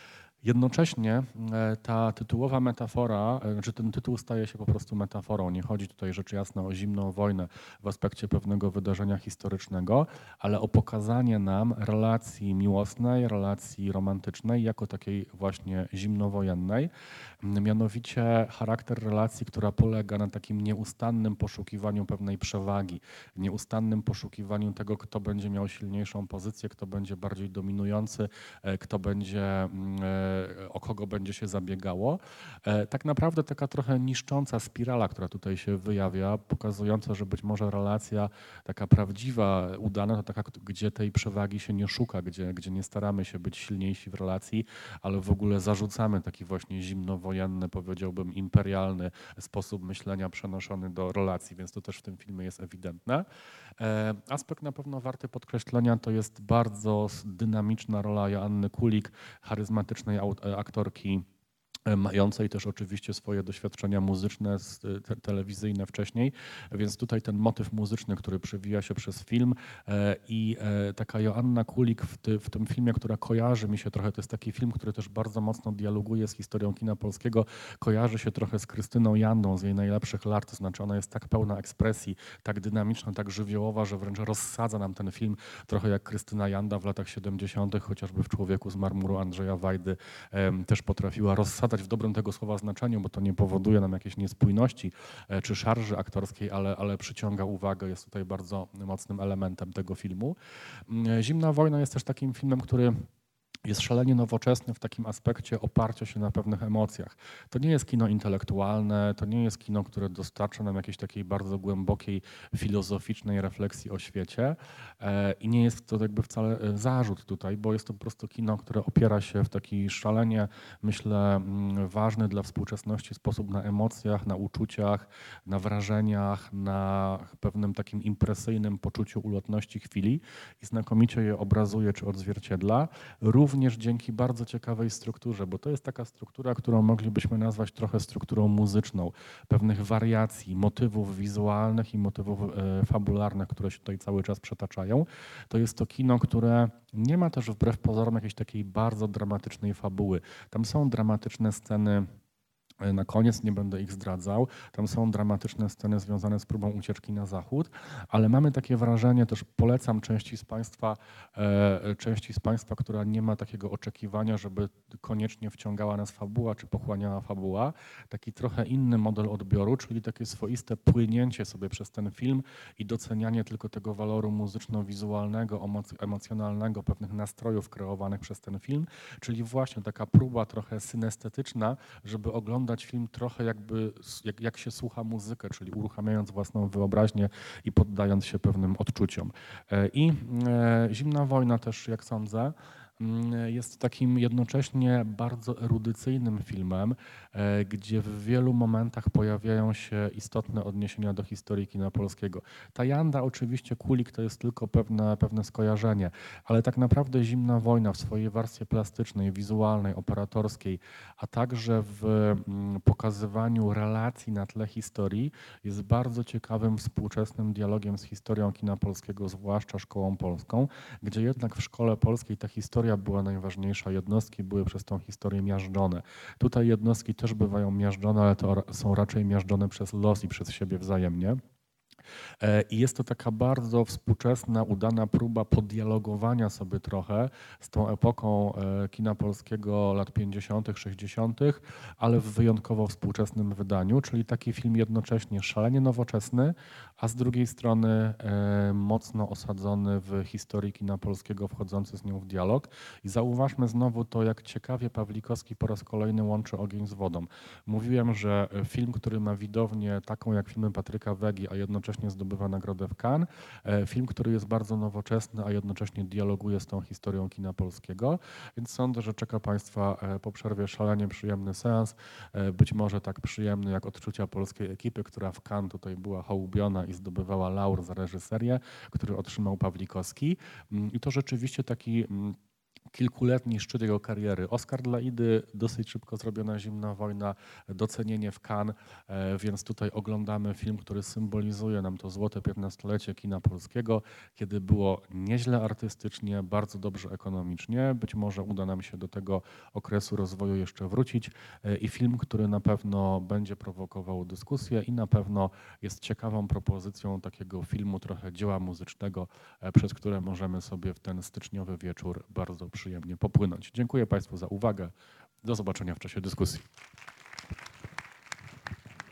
Jednocześnie e, ta tytułowa metafora, e, znaczy ten tytuł staje się po prostu metaforą. Nie chodzi tutaj rzecz jasna o zimną wojnę w aspekcie pewnego wydarzenia historycznego, ale o pokazanie nam relacji miłosnej, relacji romantycznej jako takiej właśnie zimnowojennej. Mianowicie charakter relacji, która polega na takim nieustannym poszukiwaniu pewnej przewagi, nieustannym poszukiwaniu tego, kto będzie miał silniejszą pozycję, kto będzie bardziej dominujący, e, kto będzie, mm, e, o kogo będzie się zabiegało. E, Tak naprawdę taka trochę niszcząca spirala, która tutaj się wyjawia, pokazująca, że być może relacja taka prawdziwa, udana, to taka, gdzie tej przewagi się nie szuka, gdzie, gdzie nie staramy się być silniejsi w relacji, ale w ogóle zarzucamy taki właśnie zimnowojenny, powiedziałbym imperialny sposób myślenia przenoszony do relacji, więc to też w tym filmie jest ewidentne. E, Aspekt na pewno warty podkreślenia to jest bardzo dynamiczna rola Joanny Kulik, charyzmatycznej aktorki, mającej też oczywiście swoje doświadczenia muzyczne, te, telewizyjne wcześniej, więc tutaj ten motyw muzyczny, który przewija się przez film e, i e, taka Joanna Kulik w, ty, w tym filmie, która kojarzy mi się trochę, to jest taki film, który też bardzo mocno dialoguje z historią kina polskiego, kojarzy się trochę z Krystyną Jandą z jej najlepszych lat, to znaczy ona jest tak pełna ekspresji, tak dynamiczna, tak żywiołowa, że wręcz rozsadza nam ten film trochę jak Krystyna Janda w latach siedemdziesiątych, chociażby w Człowieku z marmuru Andrzeja Wajdy e, też potrafiła rozsadzać w dobrym tego słowa znaczeniu, bo to nie powoduje nam jakiejś niespójności e, czy szarży aktorskiej, ale, ale przyciąga uwagę, jest tutaj bardzo mocnym elementem tego filmu. Zimna wojna jest też takim filmem, który jest szalenie nowoczesny w takim aspekcie oparcia się na pewnych emocjach. To nie jest kino intelektualne, to nie jest kino, które dostarcza nam jakiejś takiej bardzo głębokiej, filozoficznej refleksji o świecie e, i nie jest to jakby wcale e, zarzut tutaj, bo jest to po prostu kino, które opiera się w taki szalenie, myślę, mm, ważny dla współczesności sposób na emocjach, na uczuciach, na wrażeniach, na pewnym takim impresyjnym poczuciu ulotności chwili i znakomicie je obrazuje czy odzwierciedla. Również dzięki bardzo ciekawej strukturze, bo to jest taka struktura, którą moglibyśmy nazwać trochę strukturą muzyczną, pewnych wariacji, motywów wizualnych i motywów e, fabularnych, które się tutaj cały czas przetaczają. To jest to kino, które nie ma też wbrew pozorom jakiejś takiej bardzo dramatycznej fabuły. Tam są dramatyczne sceny. Na koniec, nie będę ich zdradzał, tam są dramatyczne sceny związane z próbą ucieczki na zachód, ale mamy takie wrażenie, też polecam części z Państwa, e, części z Państwa, która nie ma takiego oczekiwania, żeby koniecznie wciągała nas fabuła czy pochłaniała fabuła, taki trochę inny model odbioru, czyli takie swoiste płynięcie sobie przez ten film i docenianie tylko tego waloru muzyczno-wizualnego, emoc- emocjonalnego, pewnych nastrojów kreowanych przez ten film, czyli właśnie taka próba trochę synestetyczna, żeby oglądać film trochę jakby, jak, jak się słucha muzykę, czyli uruchamiając własną wyobraźnię i poddając się pewnym odczuciom. I e, Zimna wojna też, jak sądzę, jest takim jednocześnie bardzo erudycyjnym filmem, e, gdzie w wielu momentach pojawiają się istotne odniesienia do historii kina polskiego. Ta Janda, oczywiście Kulik to jest tylko pewne, pewne skojarzenie, ale tak naprawdę Zimna wojna w swojej warstwie plastycznej, wizualnej, operatorskiej, a także w mm, pokazywaniu relacji na tle historii jest bardzo ciekawym współczesnym dialogiem z historią kina polskiego, zwłaszcza szkołą polską, gdzie jednak w szkole polskiej ta historia była najważniejsza, jednostki były przez tą historię miażdżone. Tutaj jednostki też bywają miażdżone, ale to są raczej miażdżone przez los i przez siebie wzajemnie. I jest to taka bardzo współczesna, udana próba podialogowania sobie trochę z tą epoką kina polskiego lat pięćdziesiątych, sześćdziesiątych, ale w wyjątkowo współczesnym wydaniu, czyli taki film jednocześnie szalenie nowoczesny, a z drugiej strony mocno osadzony w historii kina polskiego, wchodzący z nią w dialog. I zauważmy znowu to, jak ciekawie Pawlikowski po raz kolejny łączy ogień z wodą. Mówiłem, że film, który ma widownię taką jak filmy Patryka Wegi, a jednocześnie zdobywa nagrodę w Cannes. Film, który jest bardzo nowoczesny, a jednocześnie dialoguje z tą historią kina polskiego, więc sądzę, że czeka Państwa po przerwie szalenie przyjemny seans, być może tak przyjemny jak odczucia polskiej ekipy, która w Cannes tutaj była hołubiona i zdobywała laur za reżyserię, który otrzymał Pawlikowski. I to rzeczywiście taki kilkuletni szczyt jego kariery. Oscar dla Idy, dosyć szybko zrobiona Zimna wojna, docenienie w Cannes, więc tutaj oglądamy film, który symbolizuje nam to złote piętnastolecie kina polskiego, kiedy było nieźle artystycznie, bardzo dobrze ekonomicznie. Być może uda nam się do tego okresu rozwoju jeszcze wrócić i film, który na pewno będzie prowokował dyskusję i na pewno jest ciekawą propozycją takiego filmu, trochę dzieła muzycznego, przez które możemy sobie w ten styczniowy wieczór bardzo przyjemnie popłynąć. Dziękuję Państwu za uwagę. Do zobaczenia w czasie dyskusji.